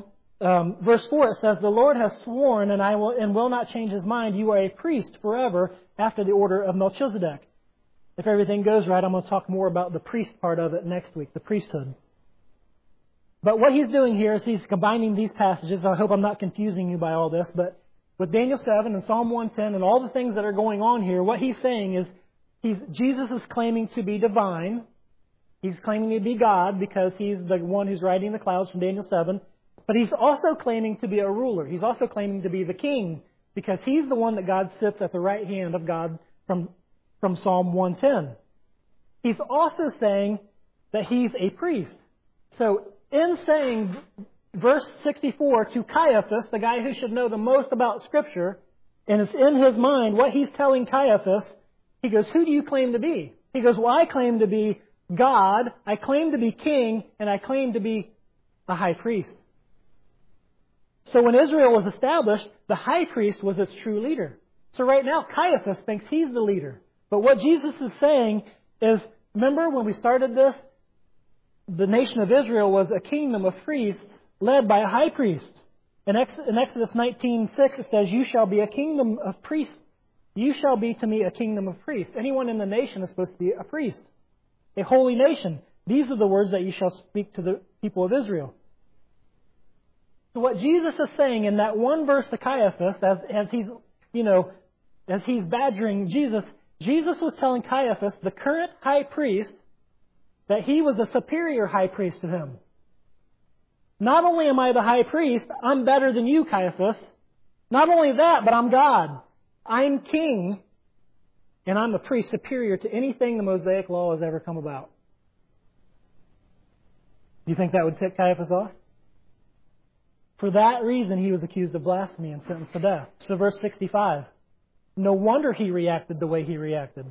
verse 4, it says, "The Lord has sworn, and will not change His mind. You are a priest forever after the order of Melchizedek." If everything goes right, I'm going to talk more about the priest part of it next week, the priesthood. But what he's doing here is he's combining these passages. I hope I'm not confusing you by all this, but with Daniel 7 and Psalm 110 and all the things that are going on here, what he's saying is Jesus is claiming to be divine. He's claiming to be God because He's the one who's riding the clouds from Daniel 7. But He's also claiming to be a ruler. He's also claiming to be the king because He's the one that God sits at the right hand of God from Psalm 110. He's also saying that He's a priest. So in saying verse 64 to Caiaphas, the guy who should know the most about Scripture, and it's in his mind what he's telling Caiaphas, he goes, "Who do you claim to be?" He goes, "Well, I claim to be God, I claim to be king, and I claim to be a high priest." So when Israel was established, the high priest was its true leader. So right now, Caiaphas thinks he's the leader. But what Jesus is saying is, remember when we started this? The nation of Israel was a kingdom of priests led by a high priest. In Exodus 19:6 it says, "You shall be a kingdom of priests. You shall be to me a kingdom of priests." Anyone in the nation is supposed to be a priest. A holy nation. These are the words that you shall speak to the people of Israel. So what Jesus is saying in that one verse to Caiaphas, as he's badgering Jesus, Jesus was telling Caiaphas, the current high priest, that he was a superior high priest to him. Not only am I the high priest, I'm better than you, Caiaphas. Not only that, but I'm God. I'm king, and I'm a priest superior to anything the Mosaic Law has ever come about. Do you think that would tick Caiaphas off? For that reason, he was accused of blasphemy and sentenced to death. So verse 65. No wonder he reacted the way he reacted.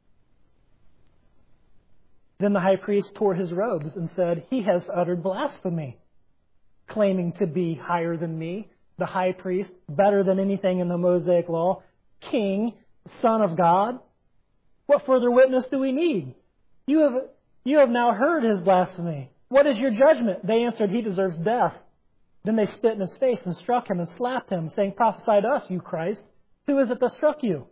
Then the high priest tore his robes and said, "He has uttered blasphemy, claiming to be higher than me, the high priest, better than anything in the Mosaic Law, king, Son of God. What further witness do we need? You have now heard his blasphemy. What is your judgment?" They answered, "He deserves death." Then they spit in his face and struck him and slapped him, saying, "Prophesy to us, you Christ. Who is it that struck you?"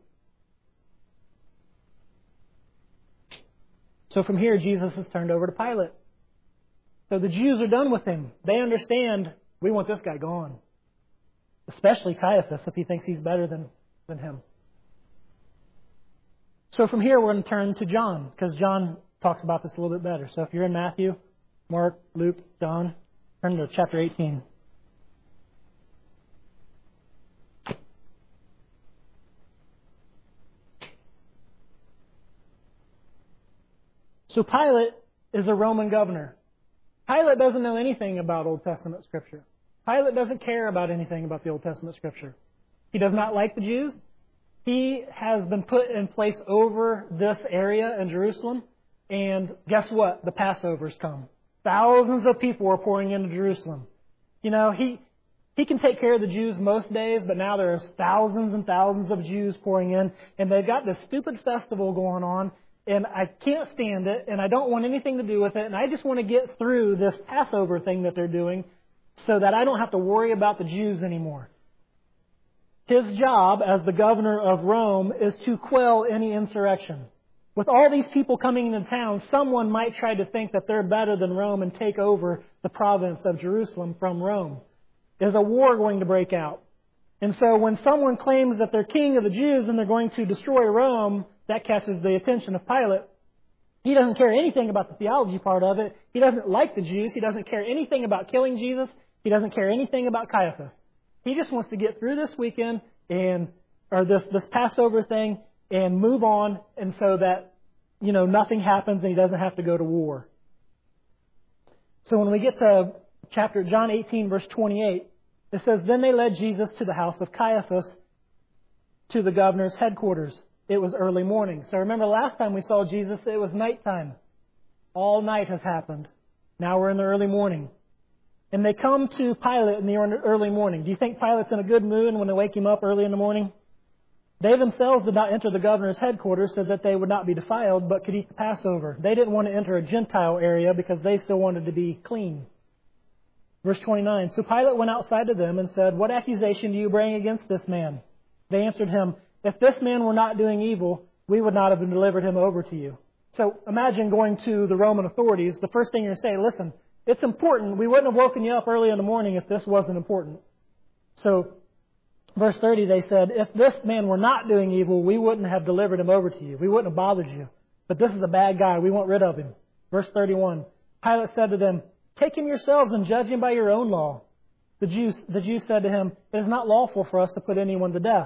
So from here, Jesus is turned over to Pilate. So the Jews are done with him. They understand, we want this guy gone. Especially Caiaphas, if he thinks he's better than him. So from here, we're going to turn to John, because John talks about this a little bit better. So if you're in Matthew, Mark, Luke, John, turn to chapter 18. So Pilate is a Roman governor. Pilate doesn't know anything about Old Testament Scripture. Pilate doesn't care about anything about the Old Testament Scripture. He does not like the Jews. He has been put in place over this area in Jerusalem. And guess what? The Passover's come. Thousands of people are pouring into Jerusalem. You know, he can take care of the Jews most days, but now there's thousands and thousands of Jews pouring in. And they've got this stupid festival going on. And I can't stand it, and I don't want anything to do with it, and I just want to get through this Passover thing that they're doing so that I don't have to worry about the Jews anymore. His job as the governor of Rome is to quell any insurrection. With all these people coming into town, someone might try to think that they're better than Rome and take over the province of Jerusalem from Rome. Is a war going to break out? And so when someone claims that they're king of the Jews and they're going to destroy Rome, that catches the attention of Pilate. He doesn't care anything about the theology part of it. He doesn't like the Jews. He doesn't care anything about killing Jesus. He doesn't care anything about Caiaphas. He just wants to get through this weekend or this Passover thing and move on, and so that nothing happens and he doesn't have to go to war. So when we get to chapter John 18, verse 28, it says, "Then they led Jesus to the house of Caiaphas, to the governor's headquarters. It was early morning." So remember last time we saw Jesus, it was nighttime. All night has happened. Now we're in the early morning. And they come to Pilate in the early morning. Do you think Pilate's in a good mood when they wake him up early in the morning? They themselves did not enter the governor's headquarters so that they would not be defiled, but could eat the Passover. They didn't want to enter a Gentile area because they still wanted to be clean. Verse 29, so Pilate went outside to them and said, what accusation do you bring against this man? They answered him, if this man were not doing evil, we would not have delivered him over to you. So imagine going to the Roman authorities. The first thing you're going to say, listen, it's important. We wouldn't have woken you up early in the morning if this wasn't important. So, verse 30, they said, if this man were not doing evil, we wouldn't have delivered him over to you. We wouldn't have bothered you. But this is a bad guy. We want rid of him. Verse 31, Pilate said to them, take him yourselves and judge him by your own law. The Jews said to him, it is not lawful for us to put anyone to death.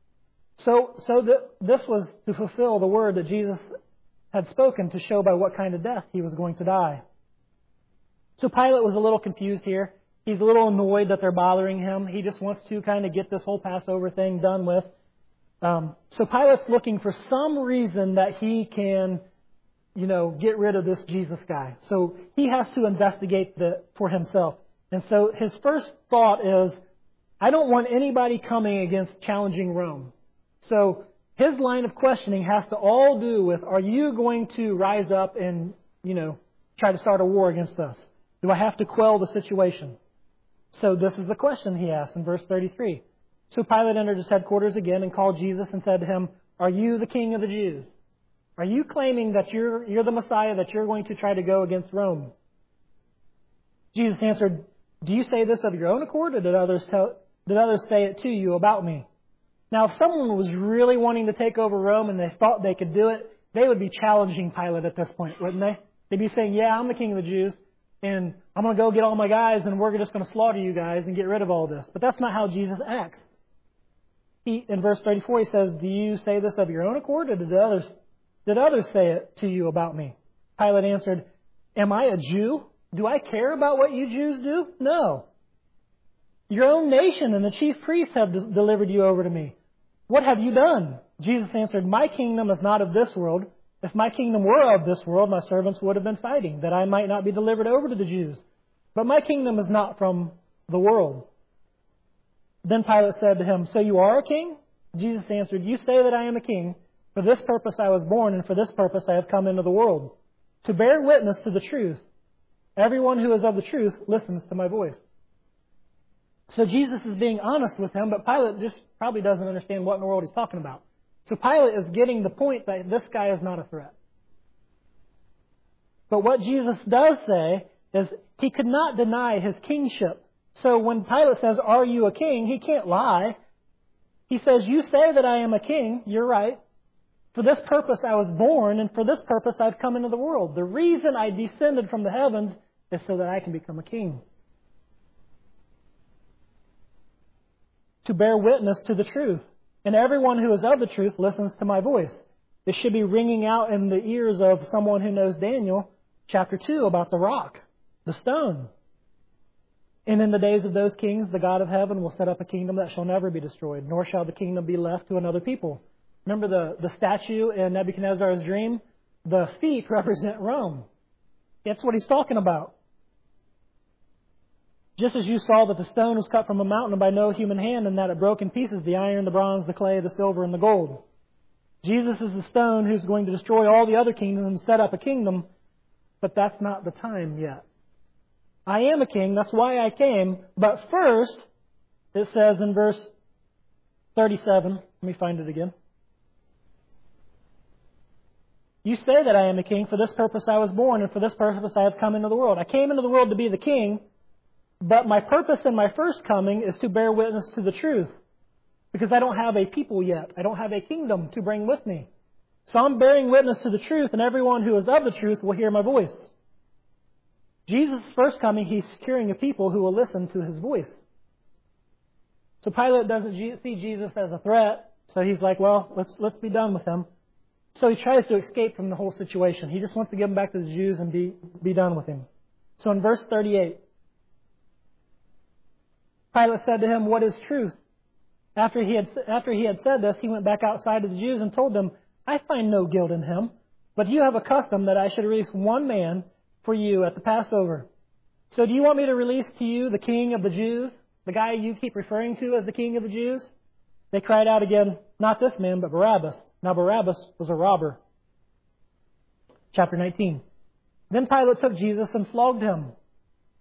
This was to fulfill the word that Jesus had spoken to show by what kind of death he was going to die. So Pilate was a little confused here. He's a little annoyed that they're bothering him. He just wants to kind of get this whole Passover thing done with. So Pilate's looking for some reason that he can, get rid of this Jesus guy. So he has to investigate for himself. And so his first thought is, I don't want anybody coming against challenging Rome. So his line of questioning has to all do with, are you going to rise up and, try to start a war against us? Do I have to quell the situation? So this is the question he asks in verse 33. So Pilate entered his headquarters again and called Jesus and said to him, are you the king of the Jews? Are you claiming that you're the Messiah, that you're going to try to go against Rome? Jesus answered, do you say this of your own accord, or did others say it to you about me? Now, if someone was really wanting to take over Rome and they thought they could do it, they would be challenging Pilate at this point, wouldn't they? They'd be saying, yeah, I'm the king of the Jews, and I'm going to go get all my guys, and we're just going to slaughter you guys and get rid of all this. But that's not how Jesus acts. In verse 34, he says, do you say this of your own accord, or did others say it to you about me? Pilate answered, am I a Jew? Do I care about what you Jews do? No. Your own nation and the chief priests have delivered you over to me. What have you done? Jesus answered, my kingdom is not of this world. If my kingdom were of this world, my servants would have been fighting, that I might not be delivered over to the Jews. But my kingdom is not from the world. Then Pilate said to him, so you are a king? Jesus answered, you say that I am a king. For this purpose I was born, and for this purpose I have come into the world, to bear witness to the truth. Everyone who is of the truth listens to my voice. So Jesus is being honest with him, but Pilate just probably doesn't understand what in the world he's talking about. So Pilate is getting the point that this guy is not a threat. But what Jesus does say is he could not deny his kingship. So when Pilate says, are you a king? He can't lie. He says, you say that I am a king. You're right. For this purpose I was born, and for this purpose I've come into the world. The reason I descended from the heavens is so that I can become a king. To bear witness to the truth. And everyone who is of the truth listens to my voice. It should be ringing out in the ears of someone who knows Daniel chapter 2 about the rock, the stone. And in the days of those kings, the God of heaven will set up a kingdom that shall never be destroyed, nor shall the kingdom be left to another people. Remember the statue in Nebuchadnezzar's dream? The feet represent Rome. That's what he's talking about. Just as you saw that the stone was cut from a mountain by no human hand, and that it broke in pieces the iron, the bronze, the clay, the silver, and the gold. Jesus is the stone who's going to destroy all the other kingdoms and set up a kingdom, but that's not the time yet. I am a king, that's why I came, but first, it says in verse 37, let me find it again. You say that I am a king, for this purpose I was born, and for this purpose I have come into the world. I came into the world to be the king, but my purpose in my first coming is to bear witness to the truth. Because I don't have a people yet. I don't have a kingdom to bring with me. So I'm bearing witness to the truth, and everyone who is of the truth will hear my voice. Jesus' first coming, he's securing a people who will listen to his voice. So Pilate doesn't see Jesus as a threat. So he's like, well, let's be done with him. So he tries to escape from the whole situation. He just wants to give him back to the Jews and be done with him. So in verse 38, Pilate said to him, what is truth? After he had said this, he went back outside to the Jews and told them, I find no guilt in him, but you have a custom that I should release one man for you at the Passover. So do you want me to release to you the king of the Jews, the guy you keep referring to as the king of the Jews? They cried out again, not this man, but Barabbas. Now Barabbas was a robber. Chapter 19. Then Pilate took Jesus and flogged him.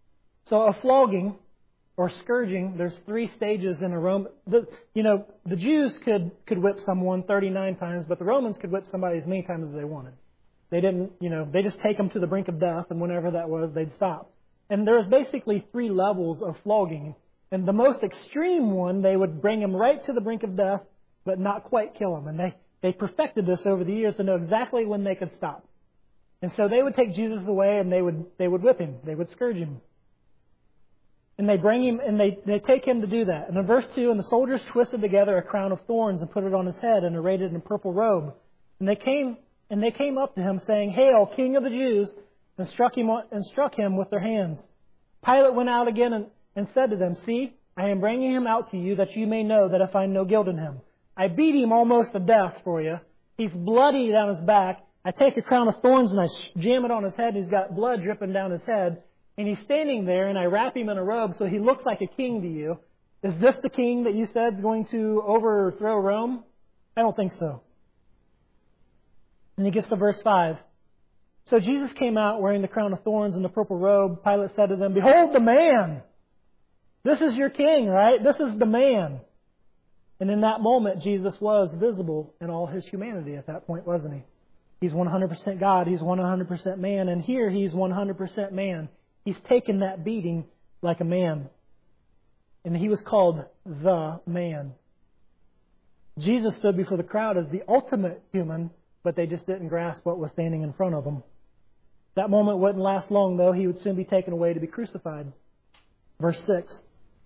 So a flogging or scourging, there's 3 stages in a Roman. The Jews could whip someone 39 times, but the Romans could whip somebody as many times as they wanted. They didn't, they just take them to the brink of death, and whenever that was, they'd stop. And there's basically 3 levels of flogging. And the most extreme one, they would bring him right to the brink of death, but not quite kill him. And they perfected this over the years to know exactly when they could stop. And so they would take Jesus away and they would whip him. They would scourge him. And they bring him and they take him to do that. And in verse 2, and the soldiers twisted together a crown of thorns and put it on his head and arrayed it in a purple robe. And they came up to him saying, "Hail, King of the Jews!" and struck him with their hands. Pilate went out again and said to them, "See, I am bringing him out to you that you may know that I find no guilt in him. I beat him almost to death for you. He's bloody down his back. I take a crown of thorns and I jam it on his head. And he's got blood dripping down his head. And he's standing there and I wrap him in a robe so he looks like a king to you. Is this the king that you said is going to overthrow Rome? I don't think so." And he gets to verse 5. So Jesus came out wearing the crown of thorns and the purple robe. Pilate said to them, "Behold the man! This is your king, right? This is the man." And in that moment, Jesus was visible in all his humanity at that point, wasn't he? He's 100% God. He's 100% man. And here he's 100% man. He's taken that beating like a man. And he was called the man. Jesus stood before the crowd as the ultimate human, but they just didn't grasp what was standing in front of them. That moment wouldn't last long, though. He would soon be taken away to be crucified. Verse 6.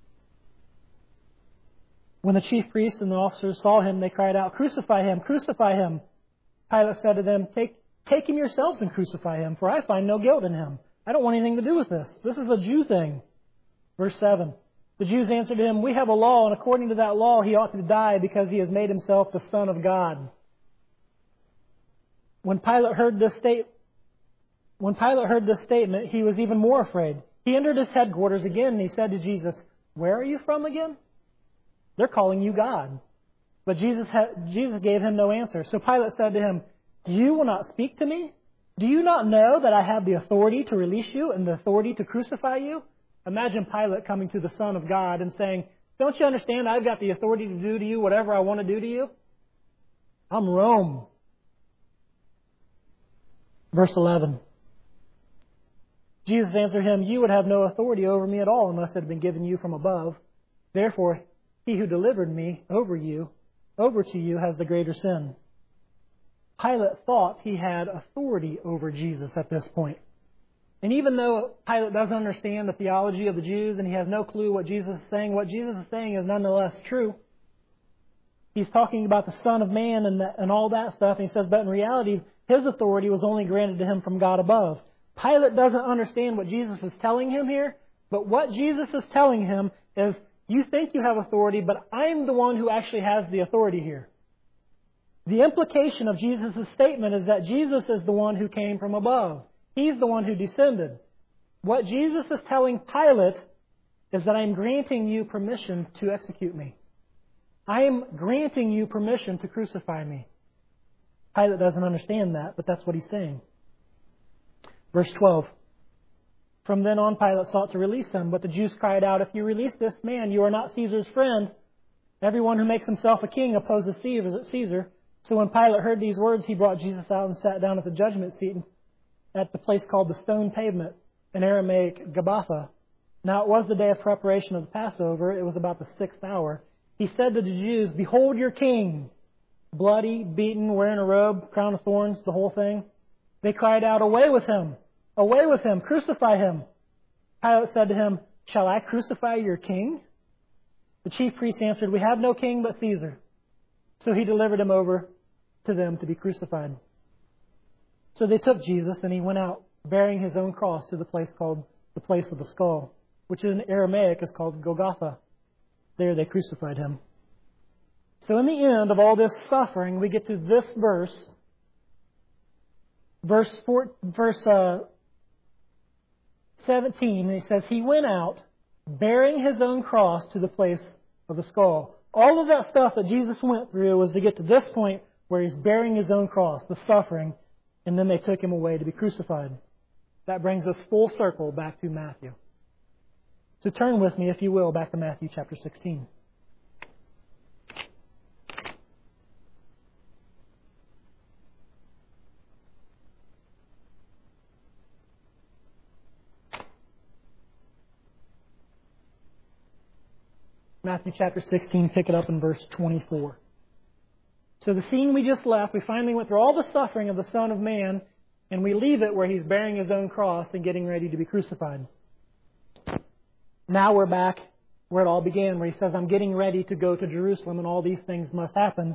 When the chief priests and the officers saw him, they cried out, "Crucify him! Crucify him!" Pilate said to them, Take him yourselves and crucify him, for I find no guilt in him. I don't want anything to do with this. This is a Jew thing." Verse 7. The Jews answered him, "We have a law, and according to that law he ought to die because he has made himself the Son of God." When Pilate heard this statement, he was even more afraid. He entered his headquarters again, and he said to Jesus, "Where are you from again?" They're calling you God. But Jesus gave him no answer. So Pilate said to him, "You will not speak to me? Do you not know that I have the authority to release you and the authority to crucify you?" Imagine Pilate coming to the Son of God and saying, "Don't you understand I've got the authority to do to you whatever I want to do to you? I'm Rome." Verse 11. Jesus answered him, "You would have no authority over me at all unless it had been given you from above. Therefore, he who delivered me over to you has the greater sin." Pilate thought he had authority over Jesus at this point. And even though Pilate doesn't understand the theology of the Jews and he has no clue what Jesus is saying is nonetheless true. He's talking about the Son of Man and all that stuff. And he says, but in reality, his authority was only granted to him from God above. Pilate doesn't understand what Jesus is telling him here. But what Jesus is telling him is, you think you have authority, but I'm the one who actually has the authority here. The implication of Jesus' statement is that Jesus is the one who came from above. He's the one who descended. What Jesus is telling Pilate is that I'm granting you permission to execute me. I am granting you permission to crucify me. Pilate doesn't understand that, but that's what he's saying. Verse 12. From then on, Pilate sought to release him, but the Jews cried out, "If you release this man, you are not Caesar's friend. Everyone who makes himself a king opposes Caesar." So when Pilate heard these words, he brought Jesus out and sat down at the judgment seat at the place called the Stone Pavement, in Aramaic, Gabbatha. Now it was the day of preparation of the Passover. It was about the 6th hour. He said to the Jews, "Behold your king." Bloody, beaten, wearing a robe, crown of thorns, the whole thing. They cried out, "Away with him! Away with him! Crucify him!" Pilate said to him, "Shall I crucify your king?" The chief priests answered, "We have no king but Caesar." So he delivered him over to them to be crucified. So they took Jesus, and he went out, bearing his own cross to the place called the Place of the Skull, which in Aramaic is called Golgotha. There they crucified him. So in the end of all this suffering, we get to this verse. Verse 17, and he says, he went out bearing his own cross to the place of the skull. All of that stuff that Jesus went through was to get to this point where he's bearing his own cross, the suffering, and then they took him away to be crucified. That brings us full circle back to Matthew. So turn with me, if you will, back to Matthew chapter 16. Matthew chapter 16, pick it up in verse 24. So the scene we just left, we finally went through all the suffering of the Son of Man, and we leave it where He's bearing His own cross and getting ready to be crucified. Now we're back where it all began, where He says, I'm getting ready to go to Jerusalem, and all these things must happen.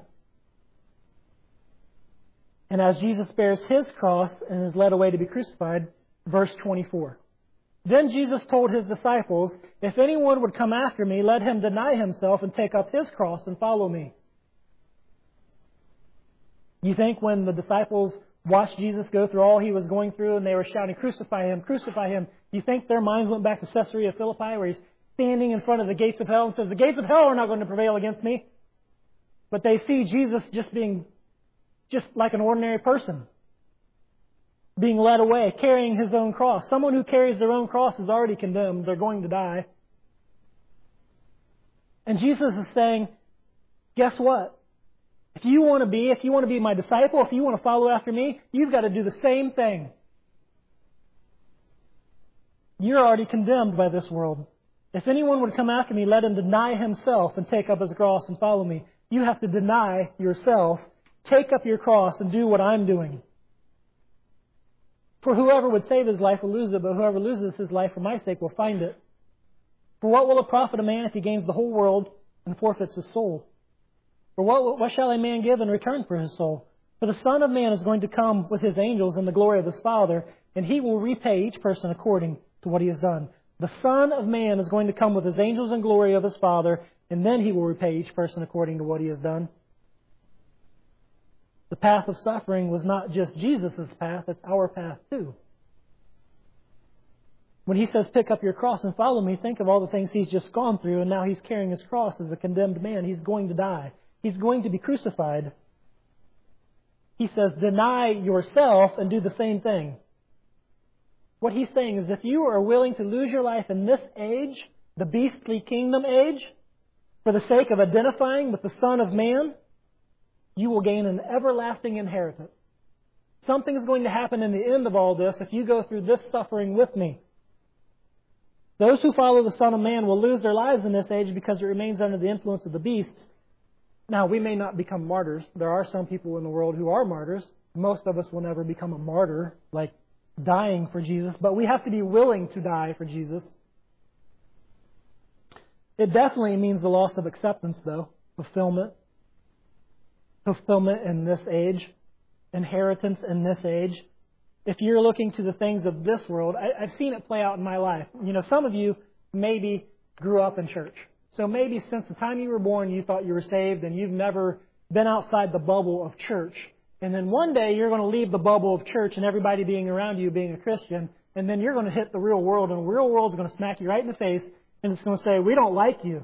And as Jesus bears His cross and is led away to be crucified, verse 24. Then Jesus told His disciples, if anyone would come after me, let him deny himself and take up his cross and follow me. You think when the disciples watched Jesus go through all He was going through and they were shouting, crucify Him, you think their minds went back to Caesarea Philippi where He's standing in front of the gates of hell and says, the gates of hell are not going to prevail against me. But they see Jesus just being just like an ordinary person, being led away, carrying His own cross. Someone who carries their own cross is already condemned. They're going to die. And Jesus is saying, guess what? If you want to be my disciple, if you want to follow after me, you've got to do the same thing. You're already condemned by this world. If anyone would come after me, let him deny himself and take up his cross and follow me. You have to deny yourself, take up your cross, and do what I'm doing. For whoever would save his life will lose it, but whoever loses his life for my sake will find it. For what will it profit a man if he gains the whole world and forfeits his soul? For what shall a man give in return for his soul? For the Son of Man is going to come with His angels in the glory of His Father, and He will repay each person according to what he has done. The Son of Man is going to come with His angels in glory of His Father, and then He will repay each person according to what he has done. The path of suffering was not just Jesus' path, it's our path too. When He says, pick up your cross and follow me, think of all the things He's just gone through, and now He's carrying His cross as a condemned man. He's going to die. He's going to be crucified. He says, deny yourself and do the same thing. What He's saying is if you are willing to lose your life in this age, the beastly kingdom age, for the sake of identifying with the Son of Man, you will gain an everlasting inheritance. Something is going to happen in the end of all this if you go through this suffering with me. Those who follow the Son of Man will lose their lives in this age because it remains under the influence of the beasts. Now, we may not become martyrs. There are some people in the world who are martyrs. Most of us will never become a martyr, like dying for Jesus, but we have to be willing to die for Jesus. It definitely means the loss of acceptance, though. Fulfillment in this age. Inheritance in this age. If you're looking to the things of this world, I've seen it play out in my life. You know, some of you maybe grew up in church. So maybe since the time you were born, you thought you were saved and you've never been outside the bubble of church. And then one day you're going to leave the bubble of church and everybody being around you being a Christian. And then you're going to hit the real world, and the real world is going to smack you right in the face and it's going to say, we don't like you.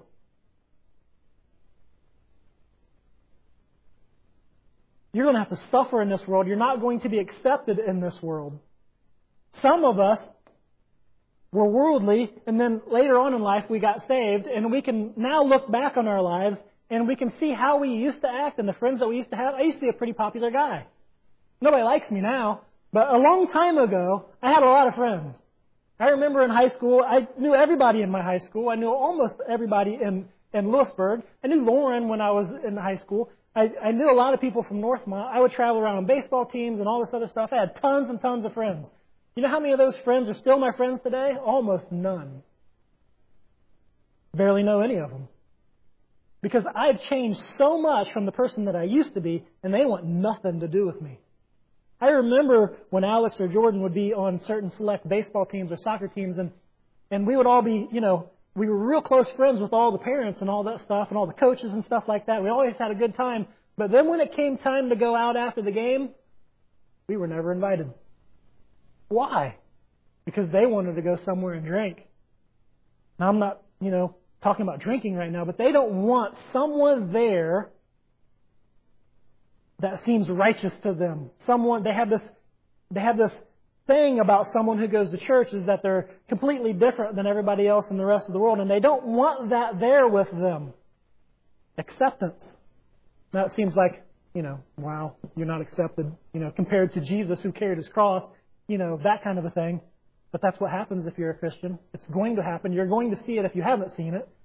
You're going to have to suffer in this world. You're not going to be accepted in this world. Some of us were worldly, and then later on in life we got saved, and we can now look back on our lives, and we can see how we used to act and the friends that we used to have. I used to be a pretty popular guy. Nobody likes me now, but a long time ago, I had a lot of friends. I remember in high school, I knew everybody in my high school. I knew almost everybody in Lewisburg. I knew Lauren when I was in high school. I knew a lot of people from Northmont. I would travel around on baseball teams and all this other stuff. I had tons and tons of friends. You know how many of those friends are still my friends today? Almost none. Barely know any of them. Because I've changed so much from the person that I used to be, and they want nothing to do with me. I remember when Alex or Jordan would be on certain select baseball teams or soccer teams, and we would all be, we were real close friends with all the parents and all that stuff and all the coaches and stuff like that. We always had a good time. But then when it came time to go out after the game, we were never invited. Why? Because they wanted to go somewhere and drink. Now, I'm not, talking about drinking right now, but they don't want someone there that seems righteous to them. They have this thing about someone who goes to church is that they're completely different than everybody else in the rest of the world, and they don't want that there with them. Acceptance. Now it seems like, wow, you're not accepted, compared to Jesus who carried His cross, that kind of a thing. But that's what happens if you're a Christian. It's going to happen. You're going to see it if you haven't seen it.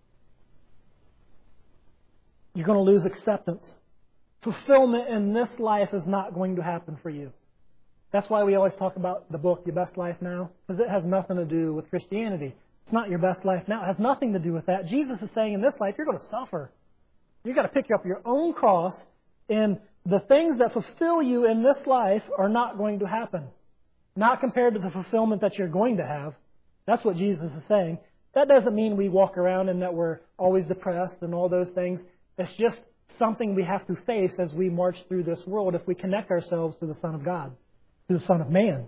You're going to lose acceptance. Fulfillment in this life is not going to happen for you. That's why we always talk about the book, Your Best Life Now, because it has nothing to do with Christianity. It's not your best life now. It has nothing to do with that. Jesus is saying in this life, you're going to suffer. You've got to pick up your own cross, and the things that fulfill you in this life are not going to happen. Not compared to the fulfillment that you're going to have. That's what Jesus is saying. That doesn't mean we walk around and that we're always depressed and all those things. It's just something we have to face as we march through this world if we connect ourselves to the Son of God, to the Son of Man.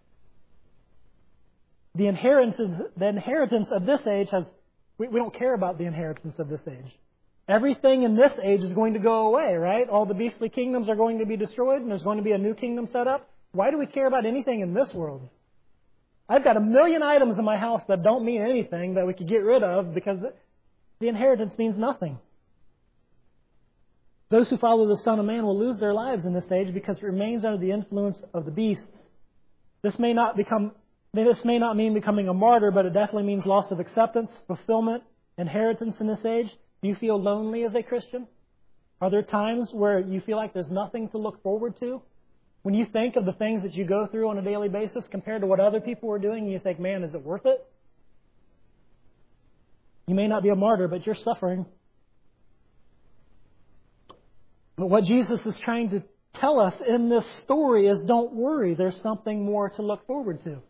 The inheritance of this age we don't care about the inheritance of this age. Everything in this age is going to go away, right? All the beastly kingdoms are going to be destroyed and there's going to be a new kingdom set up. Why do we care about anything in this world? I've got 1 million items in my house that don't mean anything that we could get rid of because the inheritance means nothing. Those who follow the Son of Man will lose their lives in this age because it remains under the influence of the beasts. This may not mean becoming a martyr, but it definitely means loss of acceptance, fulfillment, inheritance in this age. Do you feel lonely as a Christian? Are there times where you feel like there's nothing to look forward to? When you think of the things that you go through on a daily basis compared to what other people are doing, you think, man, is it worth it? You may not be a martyr, but you're suffering. But what Jesus is trying to tell us in this story is don't worry, there's something more to look forward to.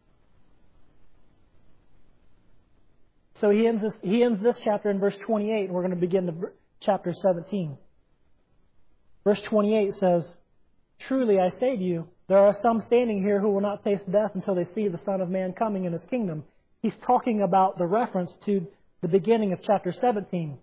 So he ends this chapter in verse 28, and we're going to begin chapter 17. Verse 28 says, "Truly I say to you, there are some standing here who will not taste death until they see the Son of Man coming in His kingdom." He's talking about the reference to the beginning of chapter 17.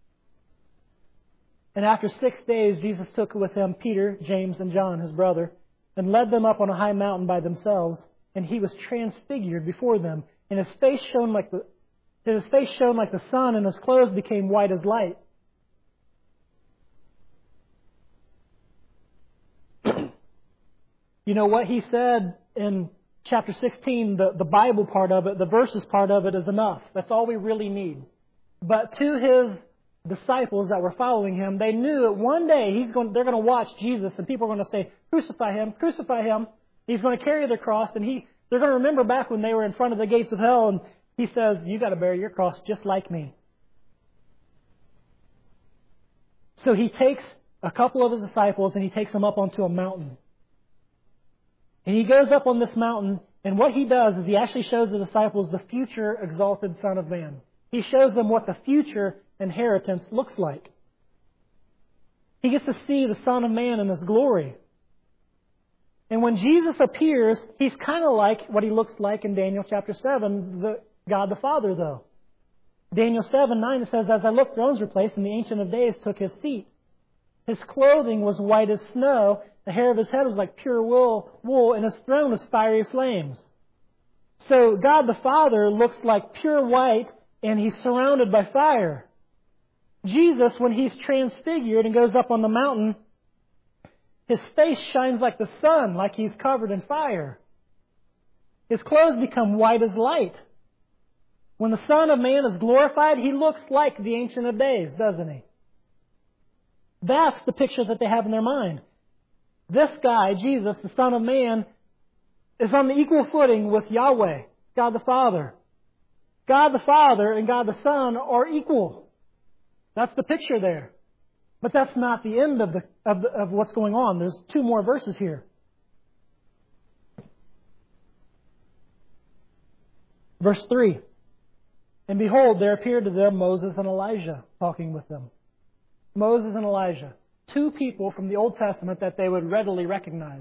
And after 6 days, Jesus took with Him Peter, James, and John, His brother, and led them up on a high mountain by themselves. And He was transfigured before them, and His face shone like the sun, and His clothes became white as light. You know what He said in chapter 16, the Bible part of it, the verses part of it is enough. That's all we really need. But to His disciples that were following Him, they knew that one day they're going to watch Jesus and people are going to say, "Crucify Him, crucify Him." He's going to carry their cross, and they're going to remember back when they were in front of the gates of hell, and He says, "You got to bear your cross just like me." So He takes a couple of His disciples and He takes them up onto a mountain. And He goes up on this mountain, and what He does is He actually shows the disciples the future exalted Son of Man. He shows them what the future inheritance looks like. He gets to see the Son of Man in His glory. And when Jesus appears, He's kind of like what He looks like in Daniel chapter 7, God the Father, though. Daniel 7:9, it says, "As I looked, thrones were placed, and the Ancient of Days took His seat. His clothing was white as snow, the hair of His head was like pure wool, and His throne was fiery flames." So God the Father looks like pure white, and He's surrounded by fire. Jesus, when He's transfigured and goes up on the mountain, His face shines like the sun, like He's covered in fire. His clothes become white as light. When the Son of Man is glorified, He looks like the Ancient of Days, doesn't He? That's the picture that they have in their mind. This guy, Jesus, the Son of Man, is on the equal footing with Yahweh, God the Father. God the Father and God the Son are equal. That's the picture there. But that's not the end of what's going on. There's 2 more verses here. Verse 3. "And behold, there appeared to them Moses and Elijah talking with them." Moses and Elijah. 2 people from the Old Testament that they would readily recognize.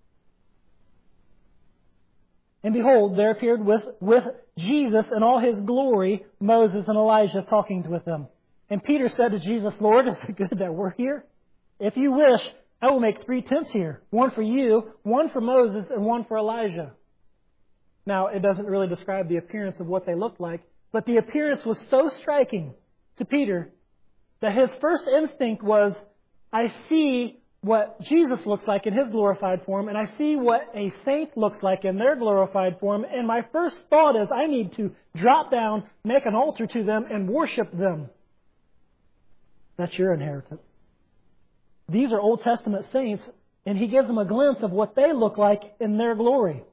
"And behold, there appeared with Jesus in all His glory, Moses and Elijah talking with them. And Peter said to Jesus, 'Lord, is it good that we're here? If you wish, I will make 3 tents here, one for you, one for Moses, and one for Elijah. Now, it doesn't really describe the appearance of what they looked like, but the appearance was so striking to Peter that his first instinct was, I see what Jesus looks like in His glorified form, and I see what a saint looks like in their glorified form, and my first thought is, I need to drop down, make an altar to them, and worship them. That's your inheritance. These are Old Testament saints, and He gives them a glimpse of what they look like in their glory.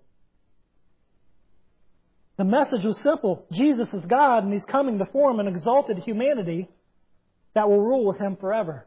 The message was simple. Jesus is God, and He's coming to form an exalted humanity that will rule with Him forever.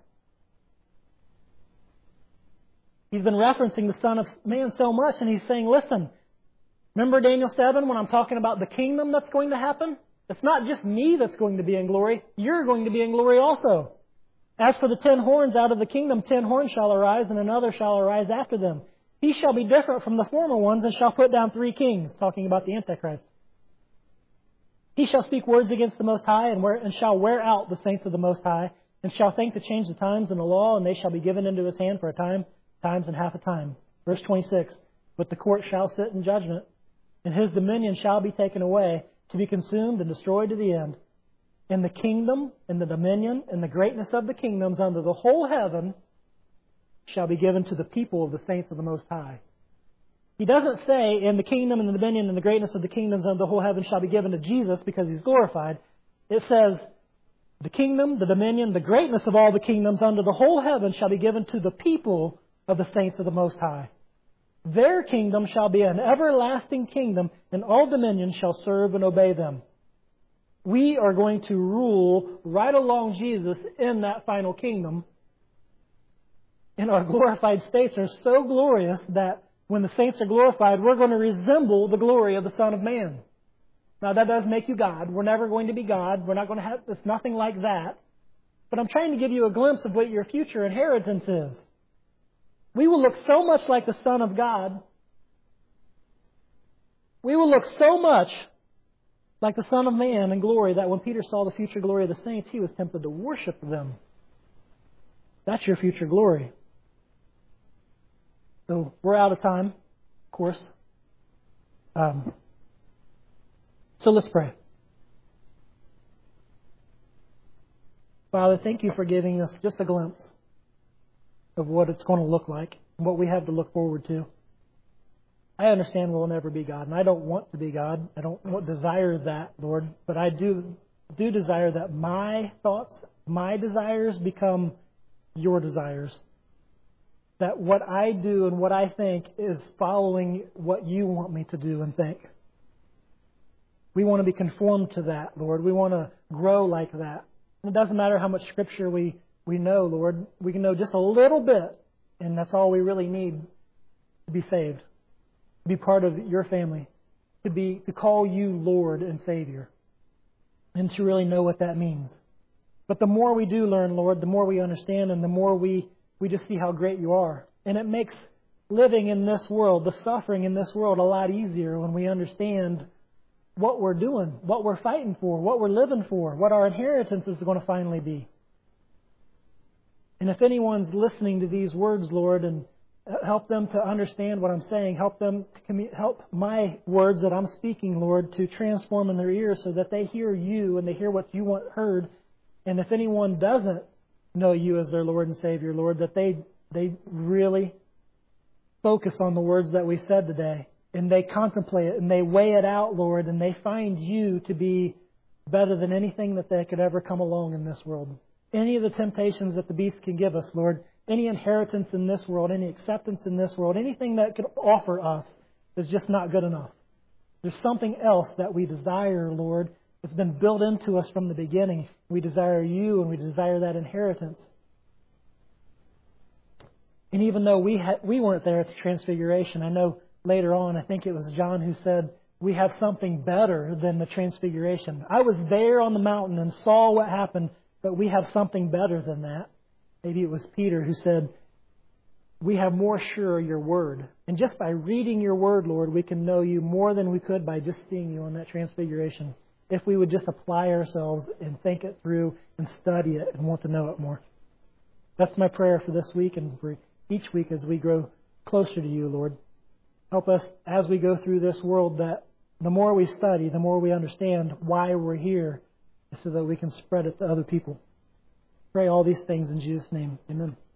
He's been referencing the Son of Man so much, and He's saying, listen, remember Daniel 7 when I'm talking about the kingdom that's going to happen? It's not just me that's going to be in glory. You're going to be in glory also. As for the 10 horns out of the kingdom, 10 horns shall arise, and another shall arise after them. He shall be different from the former ones, and shall put down 3 kings, talking about the Antichrist. He shall speak words against the Most High, and shall wear out the saints of the Most High, and shall think to change the times and the law, and they shall be given into His hand for a time, times and half a time. Verse 26, but the court shall sit in judgment, and His dominion shall be taken away, to be consumed and destroyed to the end. And the kingdom, and the dominion, and the greatness of the kingdoms under the whole heaven shall be given to the people of the saints of the Most High. He doesn't say, and the kingdom, and the dominion, and the greatness of the kingdoms under the whole heaven shall be given to Jesus because He's glorified. It says, the kingdom, the dominion, the greatness of all the kingdoms under the whole heaven shall be given to the people of the saints of the Most High. Their kingdom shall be an everlasting kingdom, and all dominions shall serve and obey them. We are going to rule right along Jesus in that final kingdom. And our glorified states are so glorious that when the saints are glorified, we're going to resemble the glory of the Son of Man. Now, that does make you God. We're never going to be God. We're not going to have, it's nothing like that. But I'm trying to give you a glimpse of what your future inheritance is. We will look so much like the Son of God. We will look so much like the Son of Man in glory that when Peter saw the future glory of the saints, he was tempted to worship them. That's your future glory. So we're out of time, of course. So let's pray. Father, thank You for giving us just a glimpse of what it's going to look like and what we have to look forward to. I understand we'll never be God, and I don't want to be God. I don't desire that, Lord. But I do desire that my thoughts, my desires become Your desires. That what I do and what I think is following what You want me to do and think. We want to be conformed to that, Lord. We want to grow like that. And it doesn't matter how much Scripture we know, Lord. We can know just a little bit, and that's all we really need to be saved. To be part of Your family. To call You Lord and Savior. And to really know what that means. But the more we do learn, Lord, the more we understand, and the more we just see how great You are. And it makes living in this world, the suffering in this world, a lot easier when we understand what we're doing, what we're fighting for, what we're living for, what our inheritance is going to finally be. And if anyone's listening to these words, Lord, and help them to understand what I'm saying, help my words that I'm speaking, Lord, to transform in their ears so that they hear You and they hear what You want heard. And if anyone doesn't know You as their Lord and Savior, Lord, that they really focus on the words that we said today, and they contemplate it, and they weigh it out, Lord, and they find You to be better than anything that they could ever come along in this world. Any of the temptations that the beast can give us, Lord, any inheritance in this world, any acceptance in this world, anything that could offer us is just not good enough. There's something else that we desire, Lord. It's been built into us from the beginning. We desire You, and we desire that inheritance. And even though we weren't there at the Transfiguration, I know later on, I think it was John who said, we have something better than the Transfiguration. I was there on the mountain and saw what happened, but we have something better than that. Maybe it was Peter who said, we have more sure Your Word. And just by reading Your Word, Lord, we can know You more than we could by just seeing You on that Transfiguration. If we would just apply ourselves and think it through and study it and want to know it more. That's my prayer for this week and for each week as we grow closer to you, Lord. Help us as we go through this world that the more we study, the more we understand why we're here so that we can spread it to other people. Pray all these things in Jesus' name. Amen.